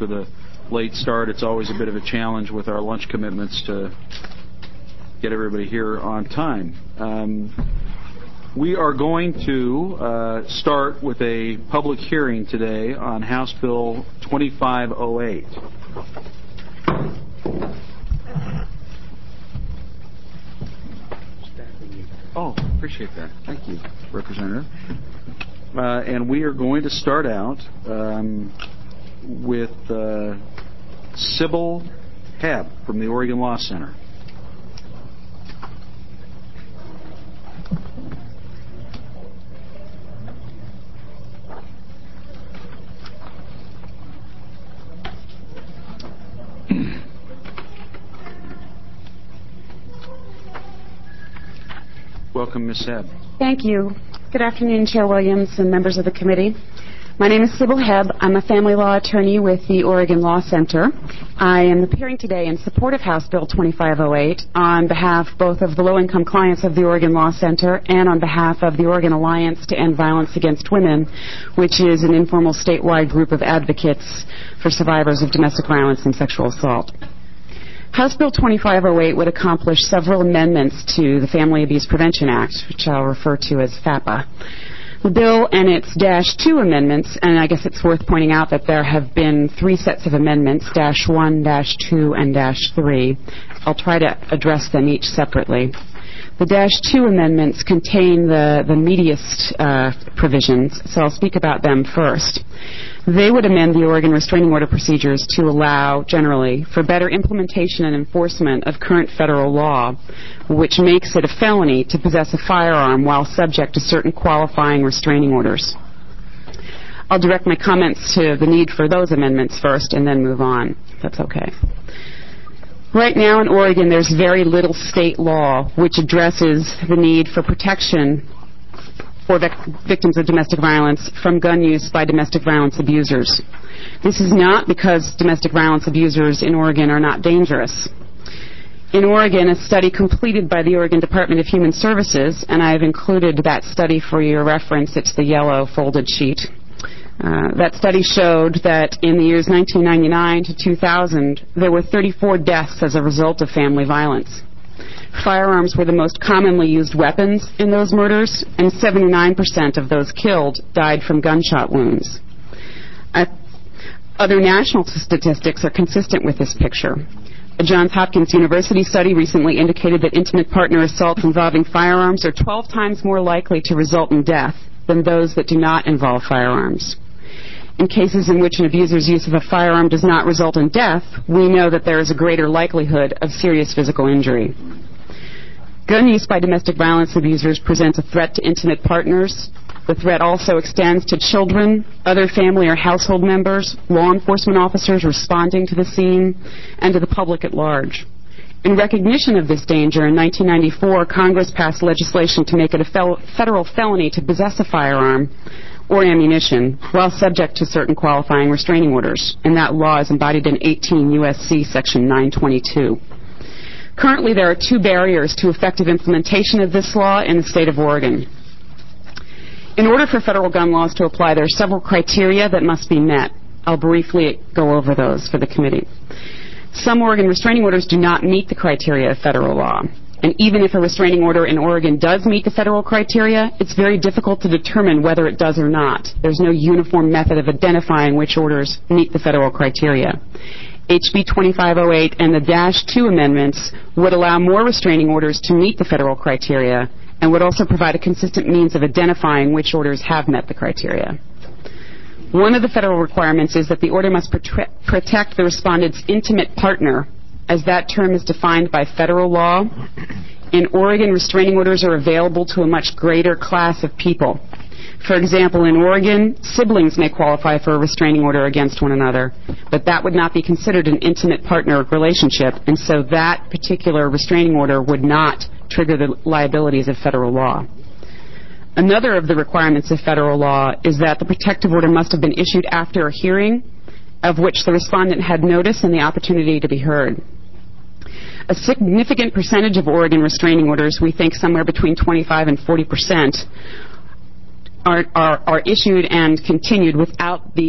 for the late start. It's always a bit of a challenge with our lunch commitments to get everybody here on time. We are going to start with a public hearing today on House Bill 2508. Oh, appreciate that. Thank you, Representative. And we are going to start out with Sybil Hebb from the Oregon Law Center. Welcome, Ms. Hebb. Thank you. Good afternoon, Chair Williams and members of the committee. My name is Sybil Hebb. I'm a family law attorney with the Oregon Law Center. I am appearing today in support of House Bill 2508 on behalf both of the low-income clients of the Oregon Law Center and on behalf of the Oregon Alliance to End Violence Against Women, which is an informal statewide group of advocates for survivors of domestic violence and sexual assault. House Bill 2508 would accomplish several amendments to the Family Abuse Prevention Act, which I'll refer to as FAPA. The bill and its -2 amendments, and I guess it's worth pointing out that there have been 3 sets of amendments, -1, -2, and -3. I'll try to address them each separately. The -2 amendments contain the meatiest provisions, so I'll speak about them first. They would amend the Oregon restraining order procedures to allow, generally, for better implementation and enforcement of current federal law, which makes it a felony to possess a firearm while subject to certain qualifying restraining orders. I'll direct my comments to the need for those amendments first and then move on, if that's okay. Right now in Oregon, there's very little state law which addresses the need for protection for victims of domestic violence from gun use by domestic violence abusers. This is not because domestic violence abusers in Oregon are not dangerous. In Oregon, a study completed by the Oregon Department of Human Services, and I've included that study for your reference, it's the yellow folded sheet. That study showed that in the years 1999 to 2000, there were 34 deaths as a result of family violence. Firearms were the most commonly used weapons in those murders, and 79% of those killed died from gunshot wounds. Other national statistics are consistent with this picture. A Johns Hopkins University study recently indicated that intimate partner assaults involving firearms are 12 times more likely to result in death than those that do not involve firearms. In cases in which an abuser's use of a firearm does not result in death, we know that there is a greater likelihood of serious physical injury. Gun use by domestic violence abusers presents a threat to intimate partners. The threat also extends to children, other family or household members, law enforcement officers responding to the scene, and to the public at large. In recognition of this danger, in 1994, Congress passed legislation to make it a federal felony to possess a firearm or ammunition while subject to certain qualifying restraining orders, and that law is embodied in 18 U.S.C. Section 922. Currently, there are 2 barriers to effective implementation of this law in the state of Oregon. In order for federal gun laws to apply, there are several criteria that must be met. I'll briefly go over those for the committee. Some Oregon restraining orders do not meet the criteria of federal law. And even if a restraining order in Oregon does meet the federal criteria, it's very difficult to determine whether it does or not. There's no uniform method of identifying which orders meet the federal criteria. HB 2508 and the -2 amendments would allow more restraining orders to meet the federal criteria and would also provide a consistent means of identifying which orders have met the criteria. One of the federal requirements is that the order must protect the respondent's intimate partner, as that term is defined by federal law. In Oregon, restraining orders are available to a much greater class of people. For example, in Oregon, siblings may qualify for a restraining order against one another, but that would not be considered an intimate partner relationship, and so that particular restraining order would not trigger the liabilities of federal law. Another of the requirements of federal law is that the protective order must have been issued after a hearing of which the respondent had notice and the opportunity to be heard. A significant percentage of Oregon restraining orders, we think somewhere between 25 and 40%, are issued and continued without the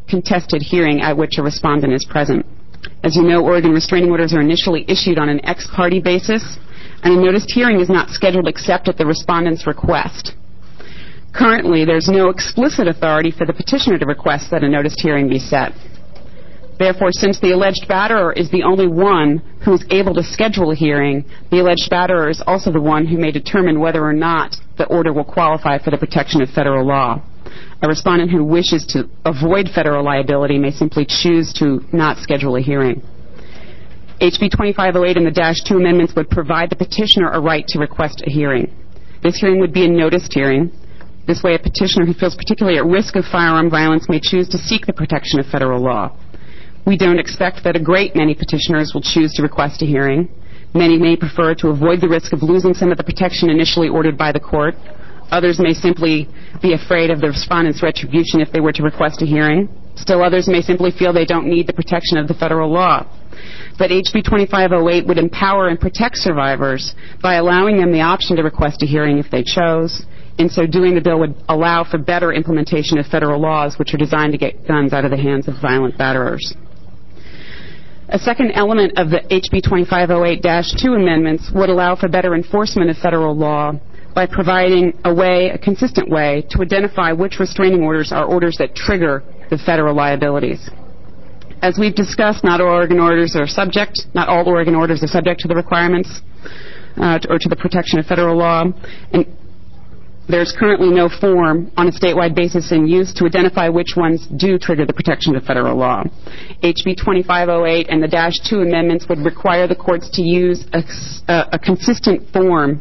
contested hearing at which a respondent is present. As you know, Oregon restraining orders are initially issued on an ex parte basis, and a noticed hearing is not scheduled except at the respondent's request. Currently, there's no explicit authority for the petitioner to request that a noticed hearing be set. Therefore, since the alleged batterer is the only one who is able to schedule a hearing, the alleged batterer is also the one who may determine whether or not the order will qualify for the protection of federal law. A respondent who wishes to avoid federal liability may simply choose to not schedule a hearing. HB 2508 and the -2 amendments would provide the petitioner a right to request a hearing. This hearing would be a noticed hearing. This way, a petitioner who feels particularly at risk of firearm violence may choose to seek the protection of federal law. We don't expect that a great many petitioners will choose to request a hearing. Many may prefer to avoid the risk of losing some of the protection initially ordered by the court. Others may simply be afraid of the respondent's retribution if they were to request a hearing. Still others may simply feel they don't need the protection of the federal law. But HB 2508 would empower and protect survivors by allowing them the option to request a hearing if they chose. In so doing, the bill would allow for better implementation of federal laws which are designed to get guns out of the hands of violent batterers. A second element of the HB 2508-2 amendments would allow for better enforcement of federal law by providing a consistent way to identify which restraining orders are orders that trigger the federal liabilities. As we've discussed, not all Oregon orders are subject to the requirements or to the protection of federal law. And there's currently no form on a statewide basis in use to identify which ones do trigger the protection of federal law. HB 2508 and the -2 amendments would require the courts to use a consistent form,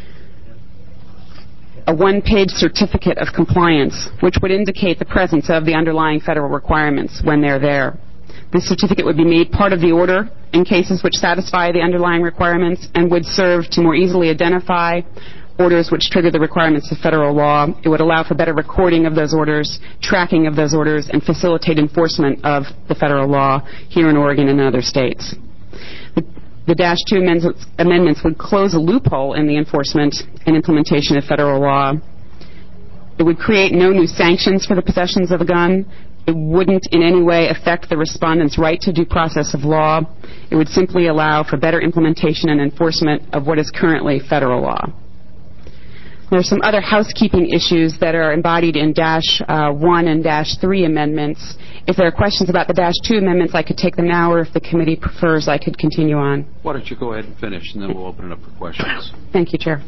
a one-page certificate of compliance, which would indicate the presence of the underlying federal requirements when they're there. This certificate would be made part of the order in cases which satisfy the underlying requirements and would serve to more easily identify orders which trigger the requirements of federal law. It would allow for better recording of those orders, tracking of those orders, and facilitate enforcement of the federal law here in Oregon and other states. The -2 amendments would close a loophole in the enforcement and implementation of federal law. It would create no new sanctions for the possessions of a gun. It wouldn't in any way affect the respondent's right to due process of law. It would simply allow for better implementation and enforcement of what is currently federal law. There are some other housekeeping issues that are embodied in -1 and -3 amendments. If there are questions about the -2 amendments, I could take them now, or if the committee prefers, I could continue on. Why don't you go ahead and finish, and then we'll open it up for questions. Thank you, Chair.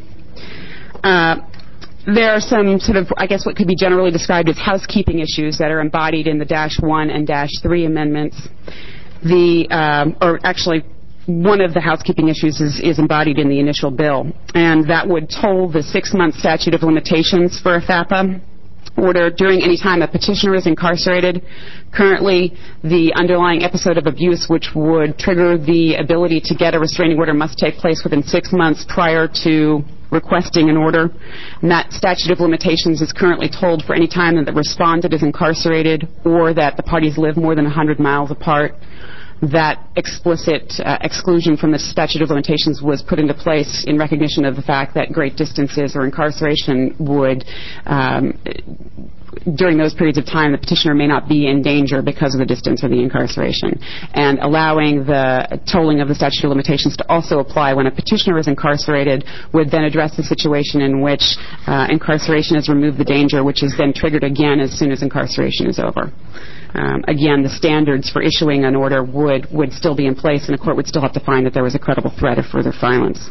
There are some sort of, I guess, what could be generally described as housekeeping issues that are embodied in the -1 and -3 amendments. One of the housekeeping issues is embodied in the initial bill, and that would toll the 6-month statute of limitations for a FAPA order during any time a petitioner is incarcerated. Currently, the underlying episode of abuse which would trigger the ability to get a restraining order must take place within 6 months prior to requesting an order. And that statute of limitations is currently tolled for any time that the respondent is incarcerated or that the parties live more than 100 miles apart. That explicit exclusion from the statute of limitations was put into place in recognition of the fact that great distances or incarceration would, during those periods of time, the petitioner may not be in danger because of the distance or the incarceration. And allowing the tolling of the statute of limitations to also apply when a petitioner is incarcerated would then address the situation in which incarceration has removed the danger, which is then triggered again as soon as incarceration is over. Again, the standards for issuing an order would still be in place, and the court would still have to find that there was a credible threat of further violence.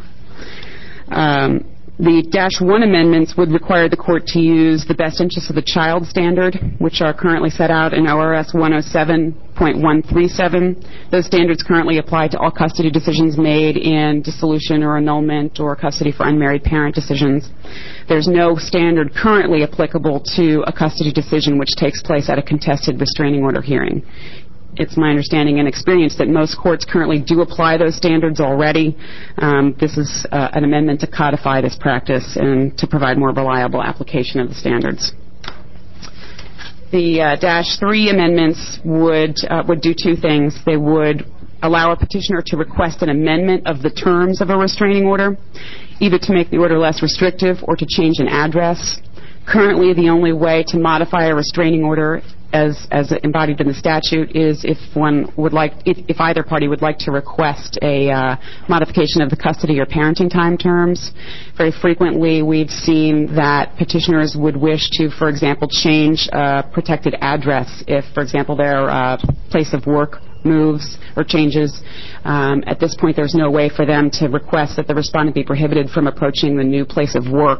The -1 amendments would require the court to use the best interests of the child standard, which are currently set out in ORS 107.137. Those standards currently apply to all custody decisions made in dissolution or annulment or custody for unmarried parent decisions. There's no standard currently applicable to a custody decision which takes place at a contested restraining order hearing. It's my understanding and experience that most courts currently do apply those standards already. This is an amendment to codify this practice and to provide more reliable application of the standards. The -3 amendments would do two things. They would allow a petitioner to request an amendment of the terms of a restraining order, either to make the order less restrictive or to change an address. Currently, the only way to modify a restraining order as embodied in the statute is if either party would like to request a modification of the custody or parenting time terms. Very frequently we've seen that petitioners would wish to, for example, change a protected address if, for example, their place of work moves or changes. At this point, there's no way for them to request that the respondent be prohibited from approaching the new place of work,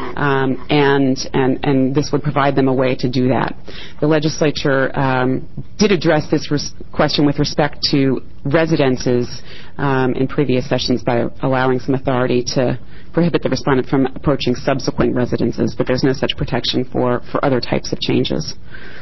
and this would provide them a way to do that. The legislature did address this question with respect to residences in previous sessions by allowing some authority to prohibit the respondent from approaching subsequent residences, but there's no such protection for other types of changes.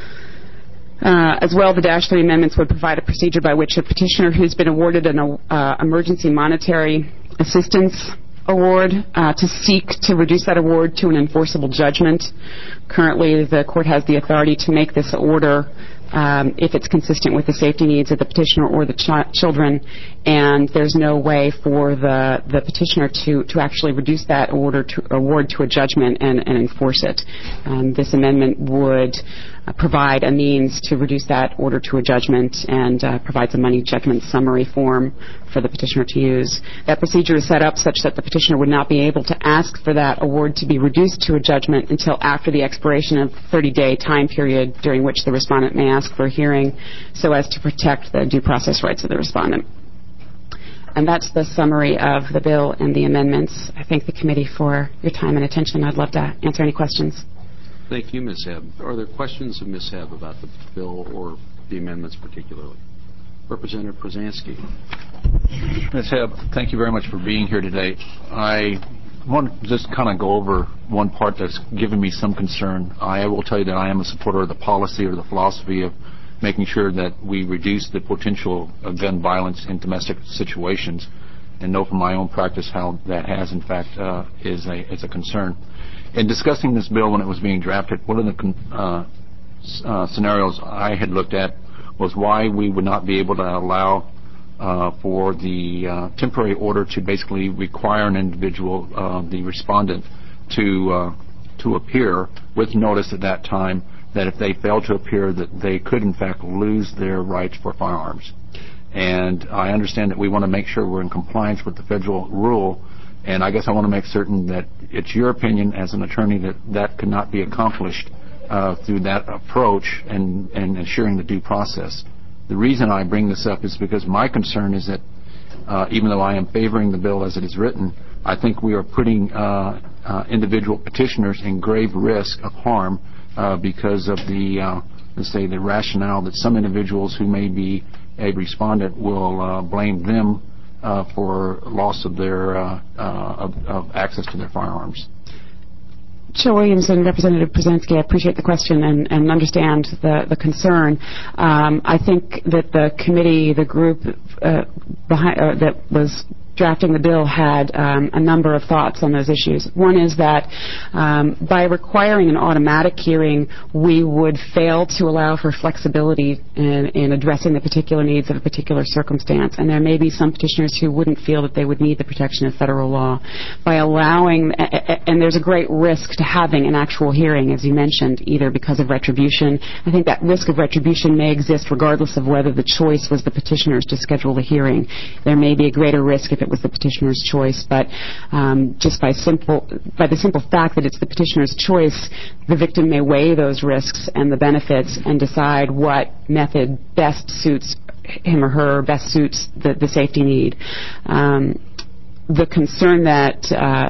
As well, the Dash 3 amendments would provide a procedure by which a petitioner who's been awarded an emergency monetary assistance award to seek to reduce that award to an enforceable judgment. Currently, the court has the authority to make this order if it's consistent with the safety needs of the petitioner or the children, and there's no way for the petitioner to actually reduce that award to a judgment and enforce it. This amendment would provide a means to reduce that order to a judgment and provides a money judgment summary form for the petitioner to use. That procedure is set up such that the petitioner would not be able to ask for that award to be reduced to a judgment until after the expiration of the 30-day time period during which the respondent may ask for a hearing, so as to protect the due process rights of the respondent. And that's the summary of the bill and the amendments. I thank the committee for your time and attention. I'd love to answer any questions. Thank you, Ms. Hebb. Are there questions of Ms. Hebb about the bill or the amendments particularly? Representative Przansky. Ms. Hebb, thank you very much for being here today. I want to just kind of go over one part that's given me some concern. I will tell you that I am a supporter of the policy or the philosophy of making sure that we reduce the potential of gun violence in domestic situations, and know from my own practice how that has, in fact, is a concern. In discussing this bill when it was being drafted, one of the scenarios I had looked at was why we would not be able to allow for the temporary order to basically require an individual, the respondent, to appear with notice at that time that if they failed to appear that they could in fact lose their rights for firearms. And I understand that we want to make sure we're in compliance with the federal rule, and I guess I want to make certain that it's your opinion as an attorney that that could not be accomplished through that approach and ensuring the due process. The reason I bring this up is because my concern is that even though I am favoring the bill as it is written, I think we are putting individual petitioners in grave risk of harm because of the, let's say, the rationale that some individuals who may be a respondent will blame them for loss of their of access to their firearms. Chair Williams and Representative Przansky, I appreciate the question and understand the concern. I think that the committee, the group that was drafting the bill had a number of thoughts on those issues. One is that by requiring an automatic hearing, we would fail to allow for flexibility in addressing the particular needs of a particular circumstance, and there may be some petitioners who wouldn't feel that they would need the protection of federal law. By allowing, and there's a great risk to having an actual hearing, as you mentioned, either because of retribution. I think that risk of retribution may exist regardless of whether the choice was the petitioner's to schedule the hearing. There may be a greater risk if it was the petitioner's choice, but just by the simple fact that it's the petitioner's choice, the victim may weigh those risks and the benefits and decide what method best suits him or her, best suits the safety need. The concern that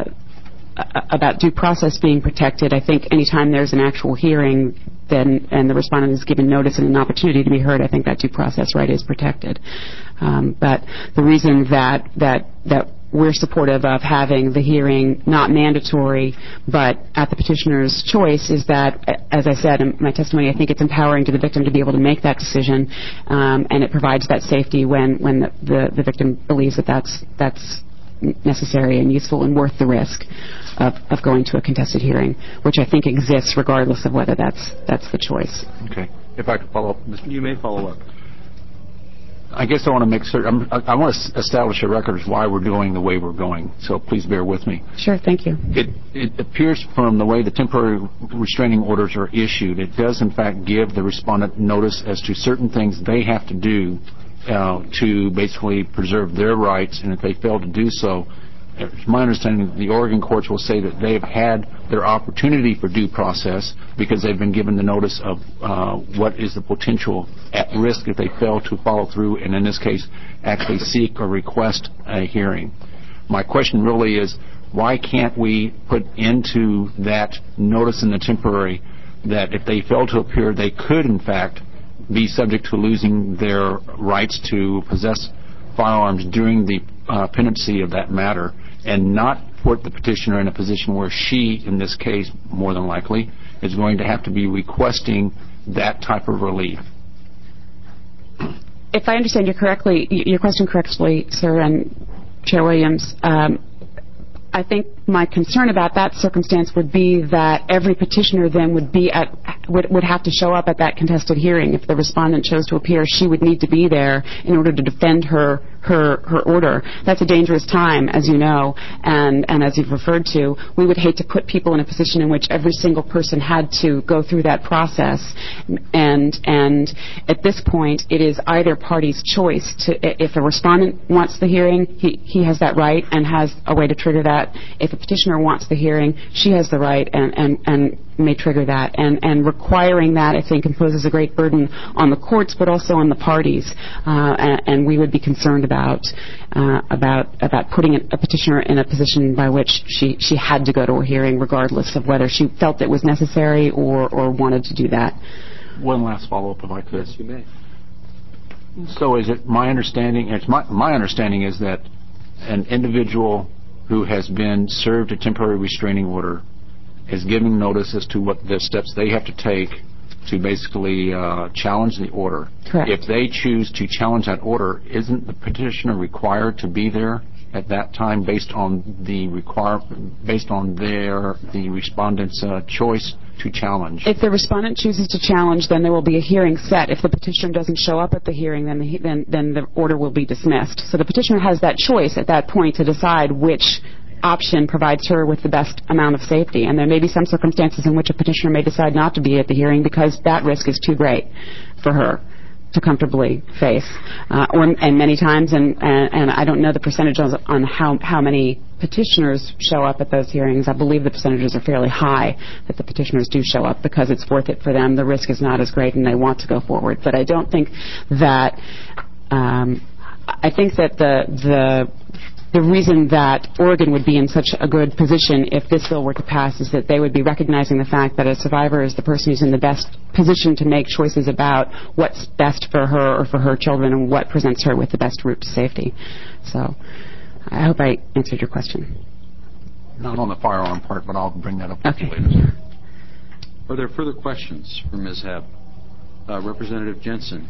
about due process being protected, I think anytime there's an actual hearing and the respondent is given notice and an opportunity to be heard, I think that due process right is protected. But the reason that we're supportive of having the hearing not mandatory but at the petitioner's choice is that, as I said in my testimony, I think it's empowering to the victim to be able to make that decision, and it provides that safety when the victim believes that that's necessary and useful and worth the risk of going to a contested hearing, which I think exists regardless of whether that's the choice. Okay. If I could follow up. You may follow up. I guess I want to make certain. I want to establish a record as why we're going the way we're going. So please bear with me. Sure, thank you. It appears from the way the temporary restraining orders are issued, it does in fact give the respondent notice as to certain things they have to do to basically preserve their rights, and if they fail to do so, it's my understanding that the Oregon courts will say that they've had their opportunity for due process because they've been given the notice of what is the potential at risk if they fail to follow through, and in this case, actually seek or request a hearing. My question really is, why can't we put into that notice in the temporary that if they fail to appear, they could, in fact, be subject to losing their rights to possess firearms during the pendency of that matter, and not put the petitioner in a position where she, in this case, more than likely, is going to have to be requesting that type of relief? If I understand your question correctly, sir, and Chair Williams, I think my concern about that circumstance would be that every petitioner then would have to show up at that contested hearing. If the respondent chose to appear, she would need to be there in order to defend her order. That's a dangerous time, as you know, and as you've referred to. We would hate to put people in a position in which every single person had to go through that process. And at this point, it is either party's choice. If a respondent wants the hearing, he has that right and has a way to trigger that. If a petitioner wants the hearing, she has the right and may trigger that. And requiring that, I think, imposes a great burden on the courts, but also on the parties. And we would be concerned about putting a petitioner in a position by which she had to go to a hearing, regardless of whether she felt it was necessary or wanted to do that. One last follow-up, if I could. Yes, you may. So is it my understanding? My understanding is that an individual who has been served a temporary restraining order is giving notice as to what the steps they have to take to basically challenge the order. Correct. If they choose to challenge that order, isn't the petitioner required to be there at that time based on the respondent's choice to challenge? If the respondent chooses to challenge, then there will be a hearing set. If the petitioner doesn't show up at the hearing, then the order will be dismissed. So the petitioner has that choice at that point to decide which option provides her with the best amount of safety. And there may be some circumstances in which a petitioner may decide not to be at the hearing because that risk is too great for her to comfortably face. And many times, and I don't know the percentages on how many petitioners show up at those hearings. I believe the percentages are fairly high that the petitioners do show up because it's worth it for them. The risk is not as great and they want to go forward. But I don't think that, I think that the reason that Oregon would be in such a good position if this bill were to pass is that they would be recognizing the fact that a survivor is the person who's in the best position to make choices about what's best for her or for her children and what presents her with the best route to safety. So I hope I answered your question. Not on the firearm part, but I'll bring that up Okay. later. Are there further questions for Ms. Hebb? Representative Jensen.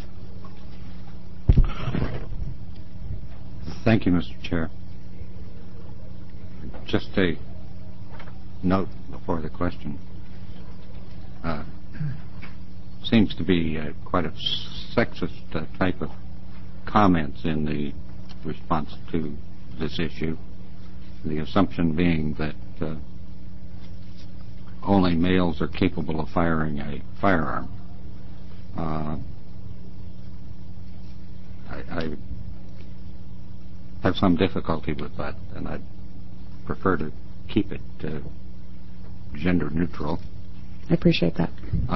Thank you, Mr. Chair. Just a note before the question. Seems to be quite a sexist type of comments in the response to this issue. The assumption being that only males are capable of firing a firearm. I have some difficulty with that, and I'd prefer to keep it gender neutral. I appreciate that.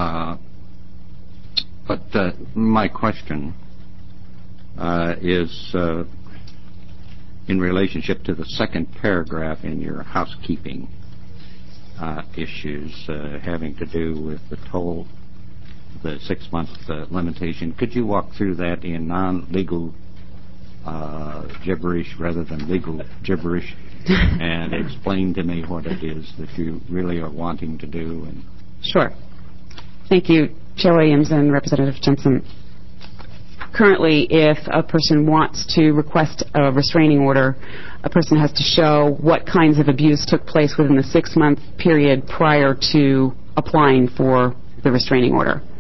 But my question is in relationship to the second paragraph in your housekeeping issues having to do with the toll, the 6-month limitation. Could you walk through that in non-legal gibberish rather than legal gibberish and explain to me what it is that you really are wanting to do? And Sure. Thank you, Chair Williams and Representative Jensen. Currently, if a person wants to request a restraining order, a person has to show what kinds of abuse took place within the 6-month period prior to applying for the restraining order.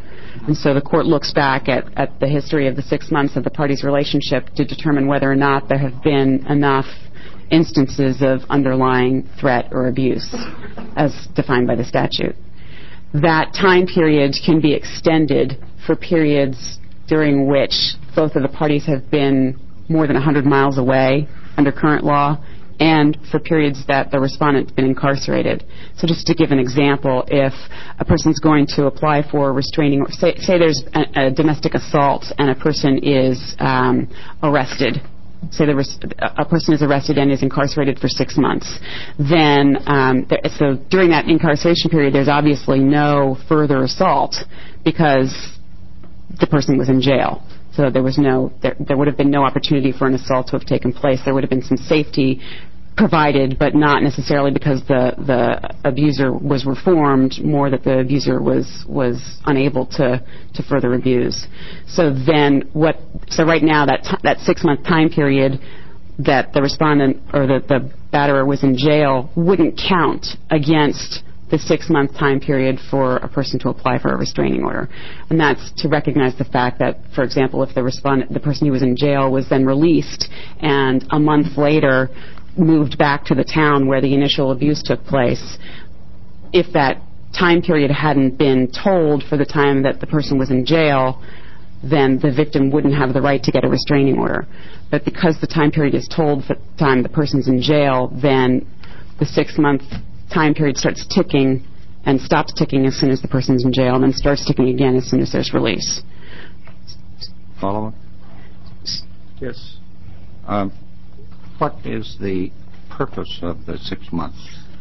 And so the court looks back at the history of the 6 months of the parties' relationship to determine whether or not there have been enough instances of underlying threat or abuse as defined by the statute. That time period can be extended for periods during which both of the parties have been more than 100 miles away under current law, and for periods that the respondent's been incarcerated. So just to give an example, if a person's going to apply for a restraining order, say there's a domestic assault and a person is arrested, say a person is arrested and is incarcerated for 6 months, then so during that incarceration period there's obviously no further assault because the person was in jail. So there would have been no opportunity for an assault to have taken place. There would have been some safety provided, but not necessarily because the abuser was reformed, more that the abuser was unable to further abuse. So right now that 6 month time period that the respondent or the batterer was in jail wouldn't count against the 6 month time period for a person to apply for a restraining order. And that's to recognize the fact that, for example, if the person who was in jail was then released and a month later moved back to the town where the initial abuse took place, if that time period hadn't been told for the time that the person was in jail, then the victim wouldn't have the right to get a restraining order. But because the time period is told for the time the person's in jail, then the 6 month time period starts ticking and stops ticking as soon as the person's in jail, and then starts ticking again as soon as there's release. Follow up? Yes. What is the purpose of the 6 months?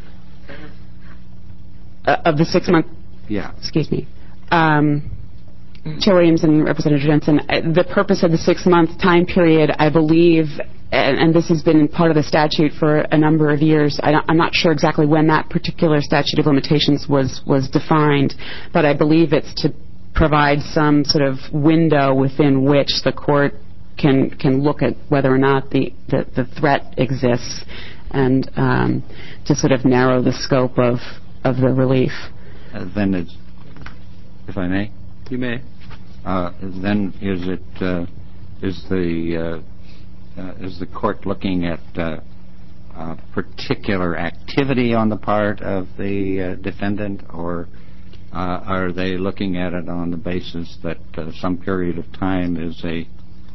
Of the 6 month? Yeah. Excuse me. Chair Williams and Representative Jensen, the purpose of the 6 month time period, I believe, and this has been part of the statute for a number of years. I'm not sure exactly when that particular statute of limitations was defined, but I believe it's to provide some sort of window within which the court can look at whether or not the threat exists, and to sort of narrow the scope of the relief. Then it's, if I may? You may. Then is the court looking at particular activity on the part of the defendant, or are they looking at it on the basis that some period of time is a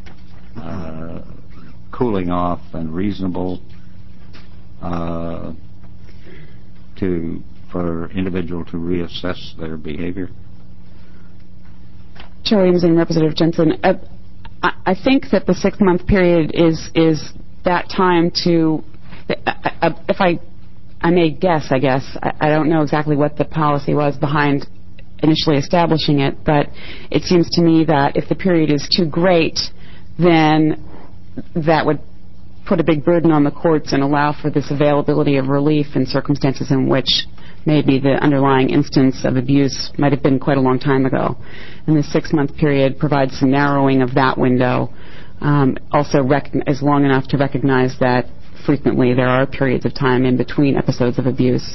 cooling off and reasonable for individual to reassess their behavior? Chair Williams and Representative Jensen, I think that the 6 month period is that time to, if I may guess, I guess, I don't know exactly what the policy was behind initially establishing it, but it seems to me that if the period is too great, then that would put a big burden on the courts and allow for this availability of relief in circumstances in which maybe the underlying instance of abuse might have been quite a long time ago. And the 6 month period provides some narrowing of that window. Also is long enough to recognize that frequently there are periods of time in between episodes of abuse.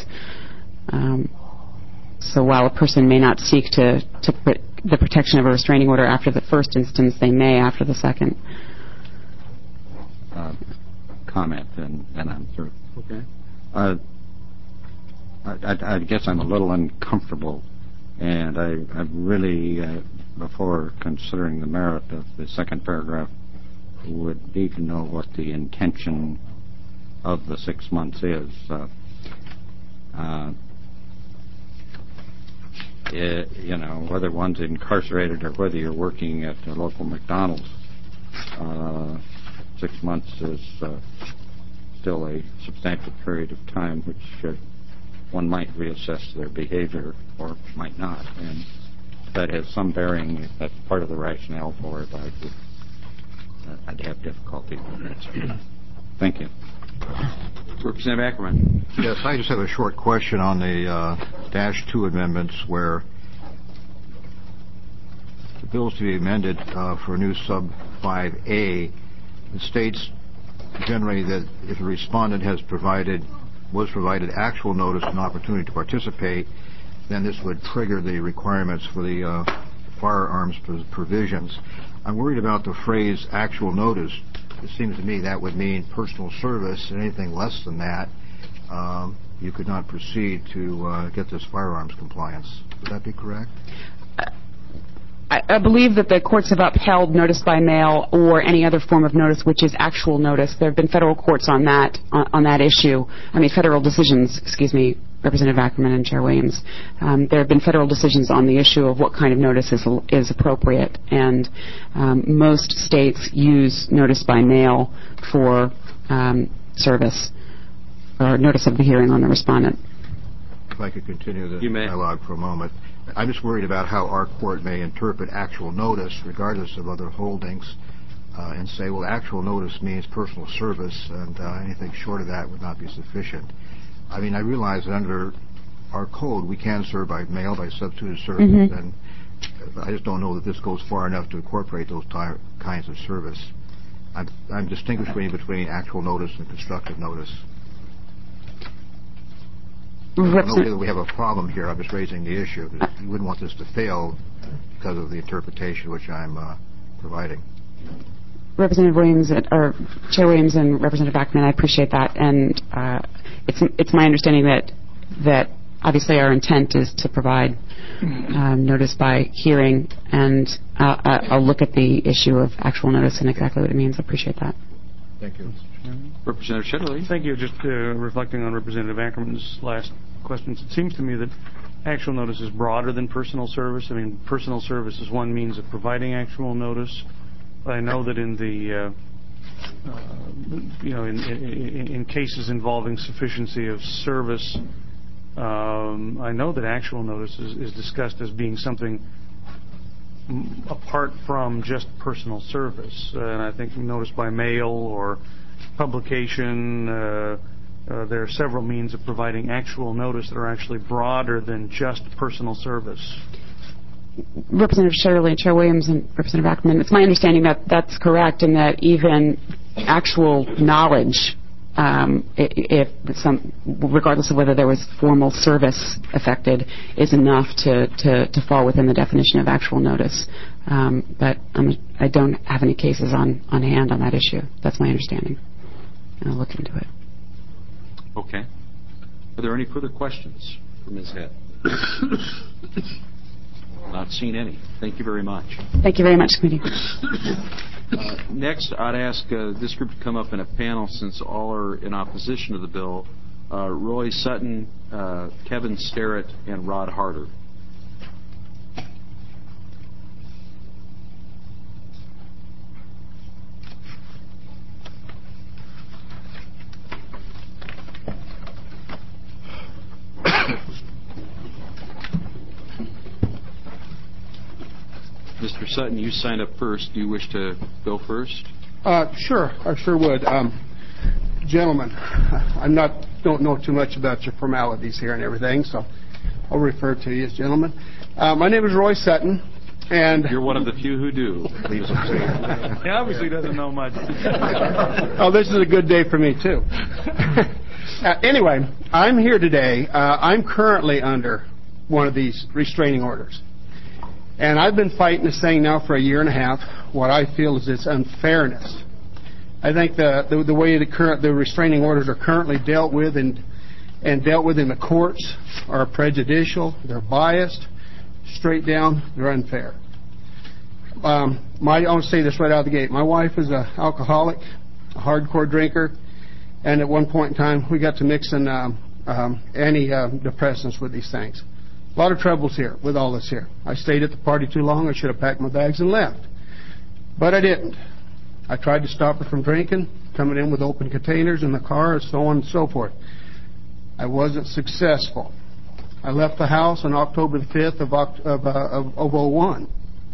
So while a person may not seek to the protection of a restraining order after the first instance, they may after the second. Comment, and then I'm through. Okay. I guess I'm a little uncomfortable, and I really, before considering the merit of the second paragraph, would need to know what the intention of the 6 months is. Whether one's incarcerated or whether you're working at a local McDonald's, 6 months is still a substantial period of time which one might reassess their behavior or might not, and that has some bearing. That's part of the rationale for it. I'd have difficulty with that. Thank you. Representative Ackerman. Yes, I just have a short question on the -2 amendments where the bill's to be amended for a new sub 5A. It states generally that if a respondent was provided actual notice and opportunity to participate, then this would trigger the requirements for the firearms provisions. I'm worried about the phrase actual notice. It seems to me that would mean personal service, and anything less than that, you could not proceed to get this firearms compliance. Would that be correct? I believe that the courts have upheld notice by mail or any other form of notice which is actual notice. There have been federal courts on that issue. Federal decisions, Representative Ackerman and Chair Williams. There have been federal decisions on the issue of what kind of notice is appropriate, and most states use notice by mail for service or notice of the hearing on the respondent. If I could continue the dialogue for a moment. I'm just worried about how our court may interpret actual notice, regardless of other holdings, and say, well, actual notice means personal service, and anything short of that would not be sufficient. I realize that under our code, we can serve by mail, by substituted service, and I just don't know that this goes far enough to incorporate those kinds of service. I'm distinguishing between actual notice and constructive notice. I don't know that we have a problem here. I'm just raising the issue. You wouldn't want this to fail because of the interpretation which I'm providing. Representative Williams, or Chair Williams and Representative Ackerman, I appreciate that, and it's my understanding that obviously our intent is to provide notice by hearing, and I'll look at the issue of actual notice and exactly what it means. I appreciate that. Thank you. Representative Shetterly. Thank you. Just reflecting on Representative Ackerman's last questions, it seems to me that actual notice is broader than personal service. Personal service is one means of providing actual notice. But I know that in the in cases involving sufficiency of service, I know that actual notice is discussed as being something apart from just personal service. And I think notice by mail or publication, there are several means of providing actual notice that are actually broader than just personal service. Representative Shetterly, Chair Williams, and Representative Ackerman, it's my understanding that that's correct, and that even actual knowledge, regardless of whether there was formal service affected, is enough to fall within the definition of actual notice. But I don't have any cases on hand on that issue. That's my understanding. And I'll look into it. Okay. Are there any further questions for Ms. Head? Not seen any. Thank you very much. Thank you very much, Committee. Next, I'd ask this group to come up in a panel, since all are in opposition to the bill. Roy Sutton, Kevin Sterrett, and Rod Harder. Mr. Sutton, you signed up first. Do you wish to go first? Sure, I sure would. Gentlemen, don't know too much about your formalities here and everything, so I'll refer to you as gentlemen. My name is Roy Sutton, and you're one of the few who do. He obviously doesn't know much. Oh, this is a good day for me too. Anyway, I'm here today. I'm currently under one of these restraining orders. And I've been fighting this thing now for a year and a half. What I feel is its unfairness. I think the way the restraining orders are currently dealt with and dealt with in the courts are prejudicial. They're biased. Straight down, they're unfair. I want to say this right out of the gate. My wife is an alcoholic, a hardcore drinker, and at one point in time we got to mixing antidepressants with these things. A lot of troubles here with all this here. I stayed at the party too long. I should have packed my bags and left. But I didn't. I tried to stop her from drinking, coming in with open containers in the car, and so on and so forth. I wasn't successful. I left the house on October the 5th of 01.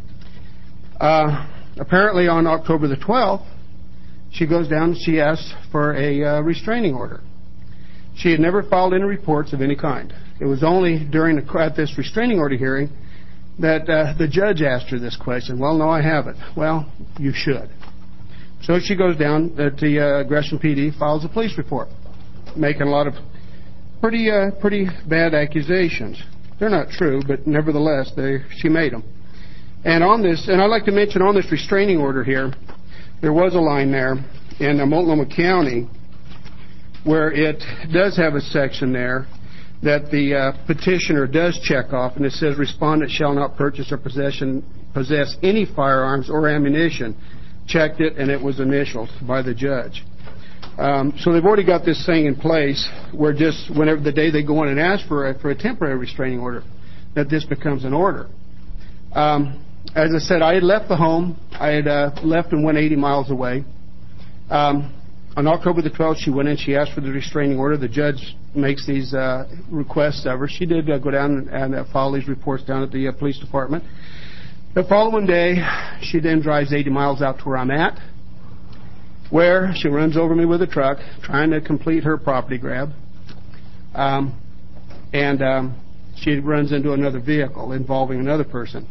Apparently on October the 12th, she goes down and she asks for a restraining order. She had never filed any reports of any kind. It was only at this restraining order hearing that the judge asked her this question. Well, no, I haven't. Well, you should. So she goes down at the Gresham PD, files a police report, making a lot of pretty bad accusations. They're not true, but nevertheless, she made them. And on this, and I'd like to mention on this restraining order here, there was a line there in Multnomah County where it does have a section there that the petitioner does check off, and it says, respondent shall not purchase or possess any firearms or ammunition. Checked it, and it was initialed by the judge. So they've already got this thing in place where just whenever the day they go in and ask for a temporary restraining order, that this becomes an order. As I said, I had left the home. I had left and went 80 miles away. On October the 12th, she went in. She asked for the restraining order. The judge makes these requests of her. She did go down and file these reports down at the police department. The following day, she then drives 80 miles out to where I'm at, where she runs over me with a truck, trying to complete her property grab. And she runs into another vehicle involving another person.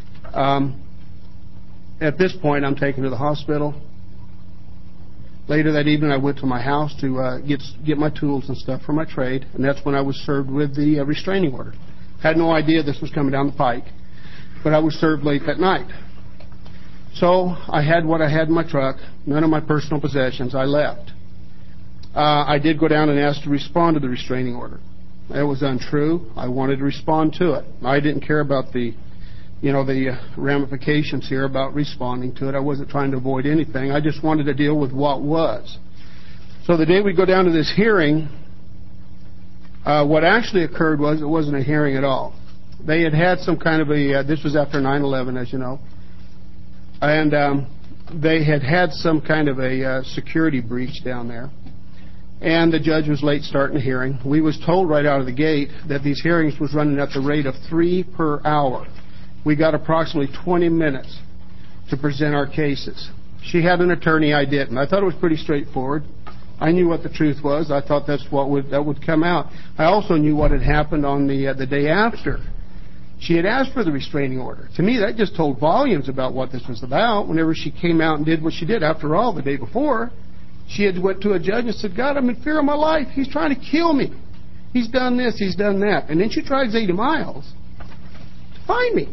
At this point, I'm taken to the hospital. Later that evening, I went to my house to get my tools and stuff for my trade, and that's when I was served with the restraining order. Had no idea this was coming down the pike, but I was served late that night. So I had what I had in my truck, none of my personal possessions. I left. I did go down and ask to respond to the restraining order. That was untrue. I wanted to respond to it. I didn't care about the ramifications here about responding to it. I wasn't trying to avoid anything. I just wanted to deal with what was. So the day we go down to this hearing, what actually occurred was it wasn't a hearing at all. They had some kind of this was after 9/11, as you know, and they had some kind of a security breach down there. And the judge was late starting the hearing. We was told right out of the gate that these hearings was running at the rate of 3 per hour. We got approximately 20 minutes to present our cases. She had an attorney, I didn't. I thought it was pretty straightforward. I knew what the truth was. I thought that would come out. I also knew what had happened on the day after. She had asked for the restraining order. To me, that just told volumes about what this was about. Whenever she came out and did what she did, after all, the day before, she had went to a judge and said, God, I'm in fear of my life. He's trying to kill me. He's done this, he's done that. And then she drives 80 miles to find me.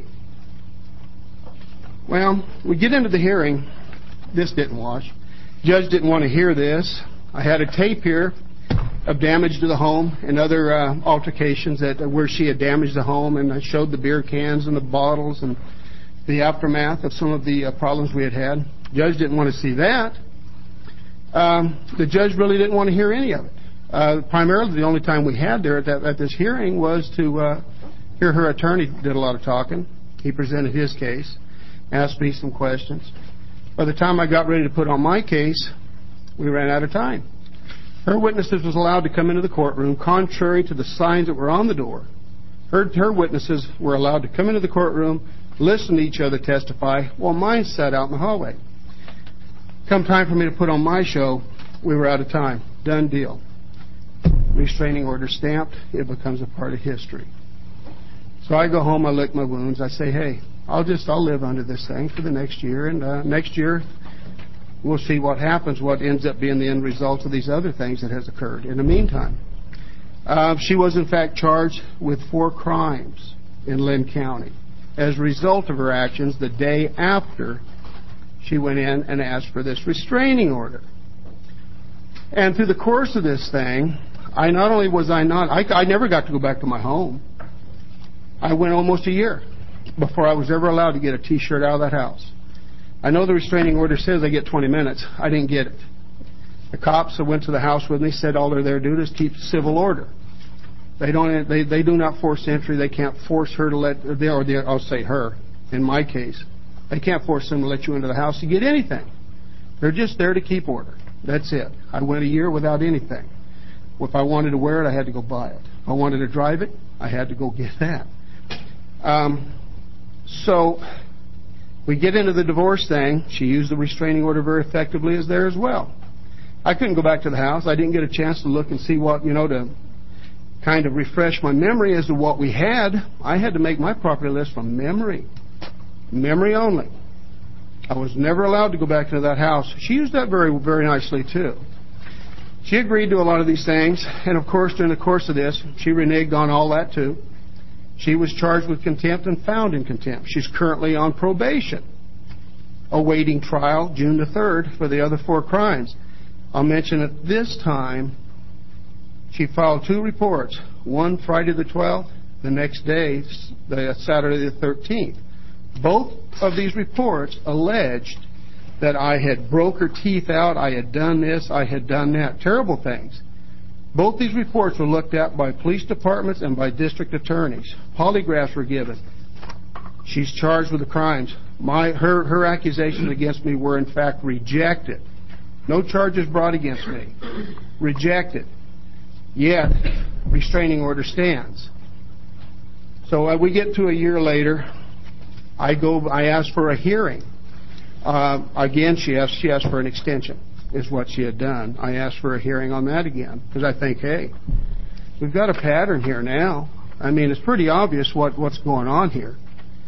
Well, we get into the hearing. This didn't wash. Judge didn't want to hear this. I had a tape here of damage to the home and other altercations where she had damaged the home, and I showed the beer cans and the bottles and the aftermath of some of the problems we had had. Judge didn't want to see that. The judge really didn't want to hear any of it. Primarily, the only time we had there at this hearing was to hear her attorney did a lot of talking. He presented his case, asked me some questions. By the time I got ready to put on my case, we ran out of time. Her witnesses was allowed to come into the courtroom contrary to the signs that were on the door. Her witnesses were allowed to come into the courtroom, listen to each other testify, while mine sat out in the hallway. Come time for me to put on my show, we were out of time. Done deal. Restraining order stamped. It becomes a part of history. So I go home, I lick my wounds. I say, hey, I'll live under this thing for the next year, and next year we'll see what happens, what ends up being the end result of these other things that has occurred. In the meantime, she was in fact charged with 4 crimes in Lynn County as a result of her actions the day after she went in and asked for this restraining order. And through the course of this thing, I never got to go back to my home. I went almost a year before I was ever allowed to get a T-shirt out of that house. I know the restraining order says I get 20 minutes. I didn't get it. The cops that went to the house with me said all they're there to do is keep civil order. They do not force entry. They can't force her to I'll say her, in my case. They can't force them to let you into the house to get anything. They're just there to keep order. That's it. I went a year without anything. If I wanted to wear it, I had to go buy it. If I wanted to drive it, I had to go get that. So we get into the divorce thing. She used the restraining order very effectively as there as well. I couldn't go back to the house. I didn't get a chance to look and see what, to kind of refresh my memory as to what we had. I had to make my property list from memory. Memory only. I was never allowed to go back into that house. She used that very, very nicely, too. She agreed to a lot of these things, and of course, during the course of this, she reneged on all that, too. She was charged with contempt and found in contempt. She's currently on probation, awaiting trial June the 3rd for the other 4 crimes. I'll mention at this time, she filed 2 reports, one Friday the 12th, the next day, Saturday the 13th. Both of these reports alleged that I had broke her teeth out, I had done this, I had done that. Terrible things. Both these reports were looked at by police departments and by district attorneys. Polygraphs were given. She's charged with the crimes. Her accusations against me were in fact rejected. No charges brought against me. Rejected. Yet, restraining order stands. So we get to a year later. I ask for a hearing. Again, she asked for an extension, is what she had done. I asked for a hearing on that again, because I think, hey, we've got a pattern here now. I mean, it's pretty obvious what's going on here.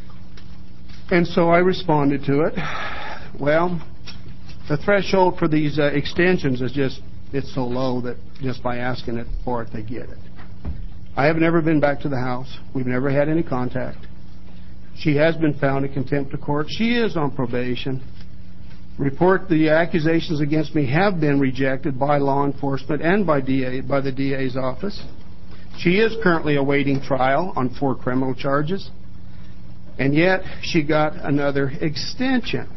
And so I responded to it. Well, the threshold for these extensions is it's so low that just by asking it for it, they get it. I have never been back to the house. We've never had any contact. She has been found in contempt of court. She is on probation. The accusations against me have been rejected by law enforcement and by the DA's office. She is currently awaiting trial on 4 criminal charges. And yet, she got another extension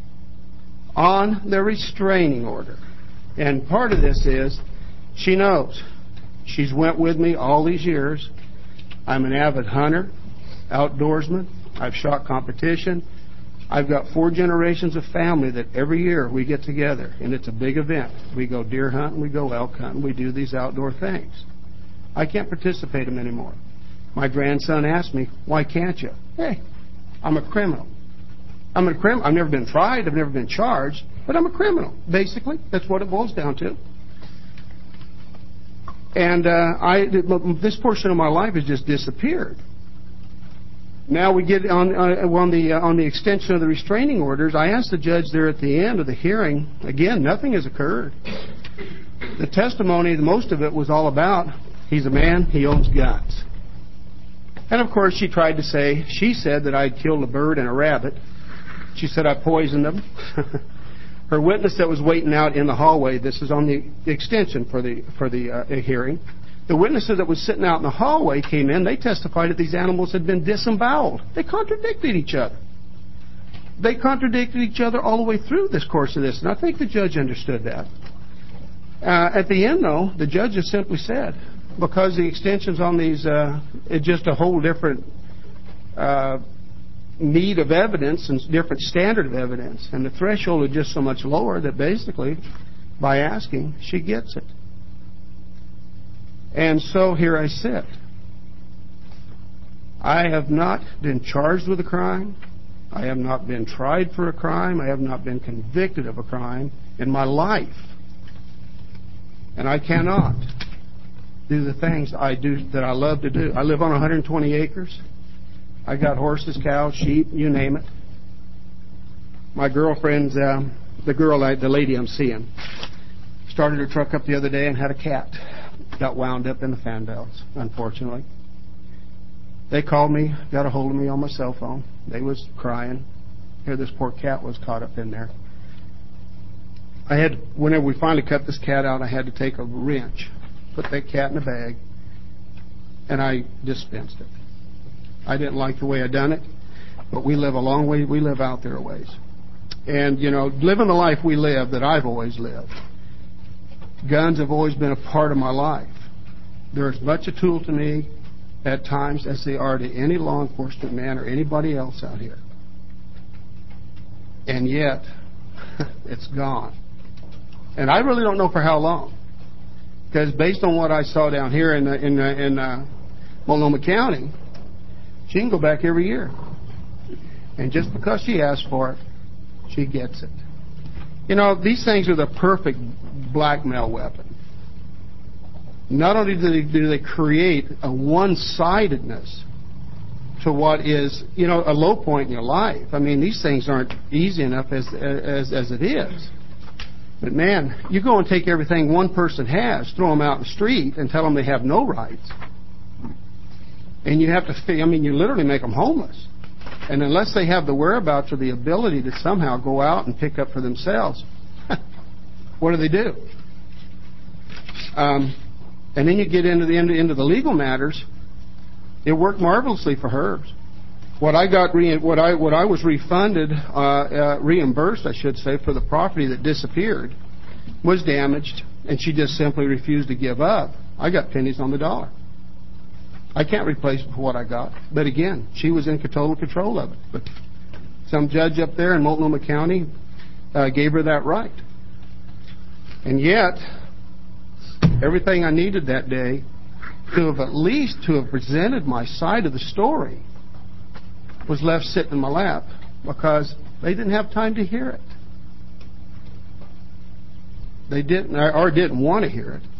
on the restraining order. And part of this is, she knows. She's went with me all these years. I'm an avid hunter, outdoorsman. I've shot competition. I've got 4 generations of family that every year we get together, and it's a big event. We go deer hunting, we go elk hunting, we do these outdoor things. I can't participate in them anymore. My grandson asked me, why can't you? Hey, I'm a criminal. I've never been tried, I've never been charged, but I'm a criminal, basically. That's what it boils down to. And this portion of my life has just disappeared. Now we get on the extension of the restraining orders. I asked the judge there at the end of the hearing, again, nothing has occurred. The testimony, most of it was all about, he's a man, he owns guns. And of course she said that I'd killed a bird and a rabbit. She said I poisoned them. Her witness that was waiting out in the hallway, this is on the extension for the hearing. The witnesses that was sitting out in the hallway came in. They testified that these animals had been disemboweled. They contradicted each other. They contradicted each other all the way through this course of this, and I think the judge understood that. At the end, though, the judge just simply said, because the extensions on these, it's just a whole different need of evidence and different standard of evidence, and the threshold is just so much lower that basically, by asking, she gets it. And so here I sit. I have not been charged with a crime. I have not been tried for a crime. I have not been convicted of a crime in my life. And I cannot do the things I do that I love to do. I live on 120 acres. I got horses, cows, sheep, you name it. My girlfriend's, the lady I'm seeing, started her truck up the other day and had a cat. Got wound up in the fan belts, unfortunately. They called me, got a hold of me on my cell phone. They was crying. Here, this poor cat was caught up in there. Whenever we finally cut this cat out, I had to take a wrench, put that cat in a bag, and I dispensed it. I didn't like the way I done it, but we live a long way. We live out there a ways. And, living the life we live that I've always lived, guns have always been a part of my life. They're as much a tool to me at times as they are to any law enforcement man or anybody else out here. And yet, it's gone. And I really don't know for how long. Because based on what I saw down here in Multnomah County, she can go back every year. And just because she asks for it, she gets it. These things are the perfect blackmail weapon. Not only do they create a one-sidedness to what is, a low point in your life. I mean, these things aren't easy enough as it is. But man, you go and take everything one person has, throw them out in the street, and tell them they have no rights. And you have to, you literally make them homeless. And unless they have the whereabouts or the ability to somehow go out and pick up for themselves, what do? And then you get into the legal matters. It worked marvelously for her. What I was refunded, reimbursed, I should say, for the property that disappeared, was damaged, and she just simply refused to give up. I got pennies on the dollar. I can't replace it for what I got. But again, she was in total control of it. But some judge up there in Multnomah County gave her that right. And yet, everything I needed that day to have presented my side of the story was left sitting in my lap because they didn't have time to hear it. They didn't want to hear it.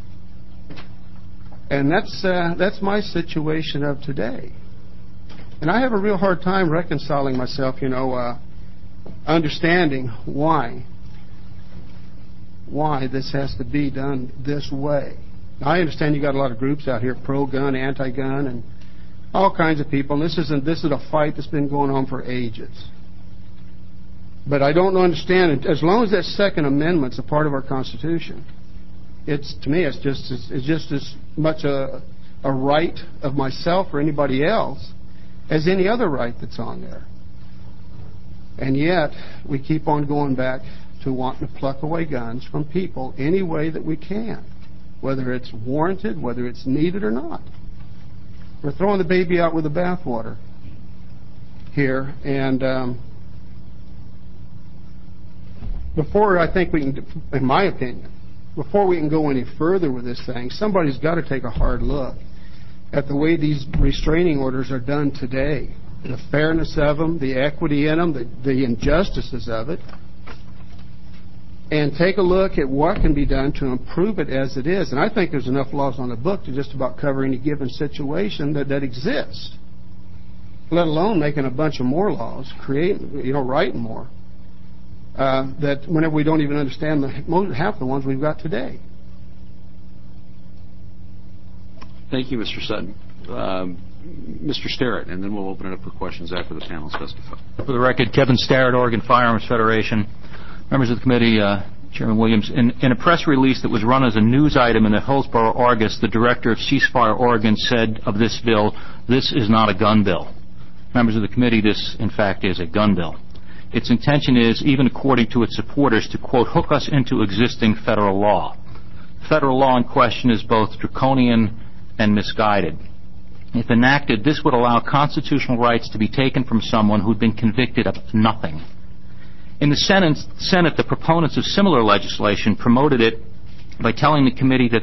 And that's my situation of today. And I have a real hard time reconciling myself, understanding why this has to be done this way. Now, I understand you got a lot of groups out here, pro-gun, anti-gun, and all kinds of people. And this is a fight that's been going on for ages. But I don't understand. As long as that Second Amendment's a part of our Constitution, to me, it's just as much a right of myself or anybody else as any other right that's on there. And yet, we keep on going back to wanting to pluck away guns from people any way that we can, whether it's warranted, whether it's needed or not. We're throwing the baby out with the bathwater here, and before I think we can, in my opinion, before we can go any further with this thing, somebody's got to take a hard look at the way these restraining orders are done today, the fairness of them, the equity in them, the injustices of it, and take a look at what can be done to improve it as it is. And I think there's enough laws on the book to just about cover any given situation that exists, let alone making a bunch of more laws, writing more. That whenever we don't even understand half the ones we've got today. Thank you, Mr. Sutton. Mr. Sterrett, and then we'll open it up for questions after the panel specify. For the record, Kevin Sterrett, Oregon Firearms Federation. Members of the committee, Chairman Williams, in a press release that was run as a news item in the Hillsborough Argus, the director of Ceasefire Oregon said of this bill, "This is not a gun bill." Members of the committee, this, in fact, is a gun bill. Its intention is, even according to its supporters, to, quote, hook us into existing federal law. Federal law in question is both draconian and misguided. If enacted, this would allow constitutional rights to be taken from someone who'd been convicted of nothing. In the Senate, the proponents of similar legislation promoted it by telling the committee that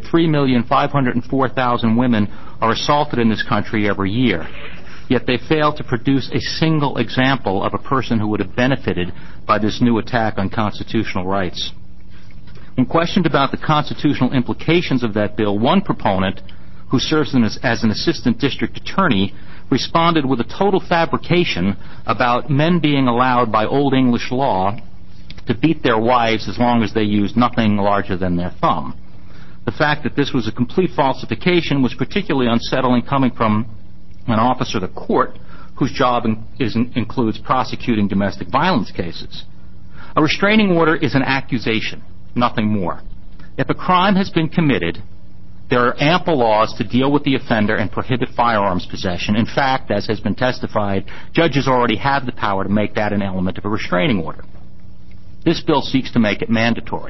3,504,000 women are assaulted in this country every year. Yet they failed to produce a single example of a person who would have benefited by this new attack on constitutional rights. When questioned about the constitutional implications of that bill, one proponent, who serves as an assistant district attorney, responded with a total fabrication about men being allowed by Old English law to beat their wives as long as they used nothing larger than their thumb. The fact that this was a complete falsification was particularly unsettling coming from an officer of the court whose job includes prosecuting domestic violence cases. A restraining order is an accusation, nothing more. If a crime has been committed, there are ample laws to deal with the offender and prohibit firearms possession. In fact, as has been testified, judges already have the power to make that an element of a restraining order. This bill seeks to make it mandatory.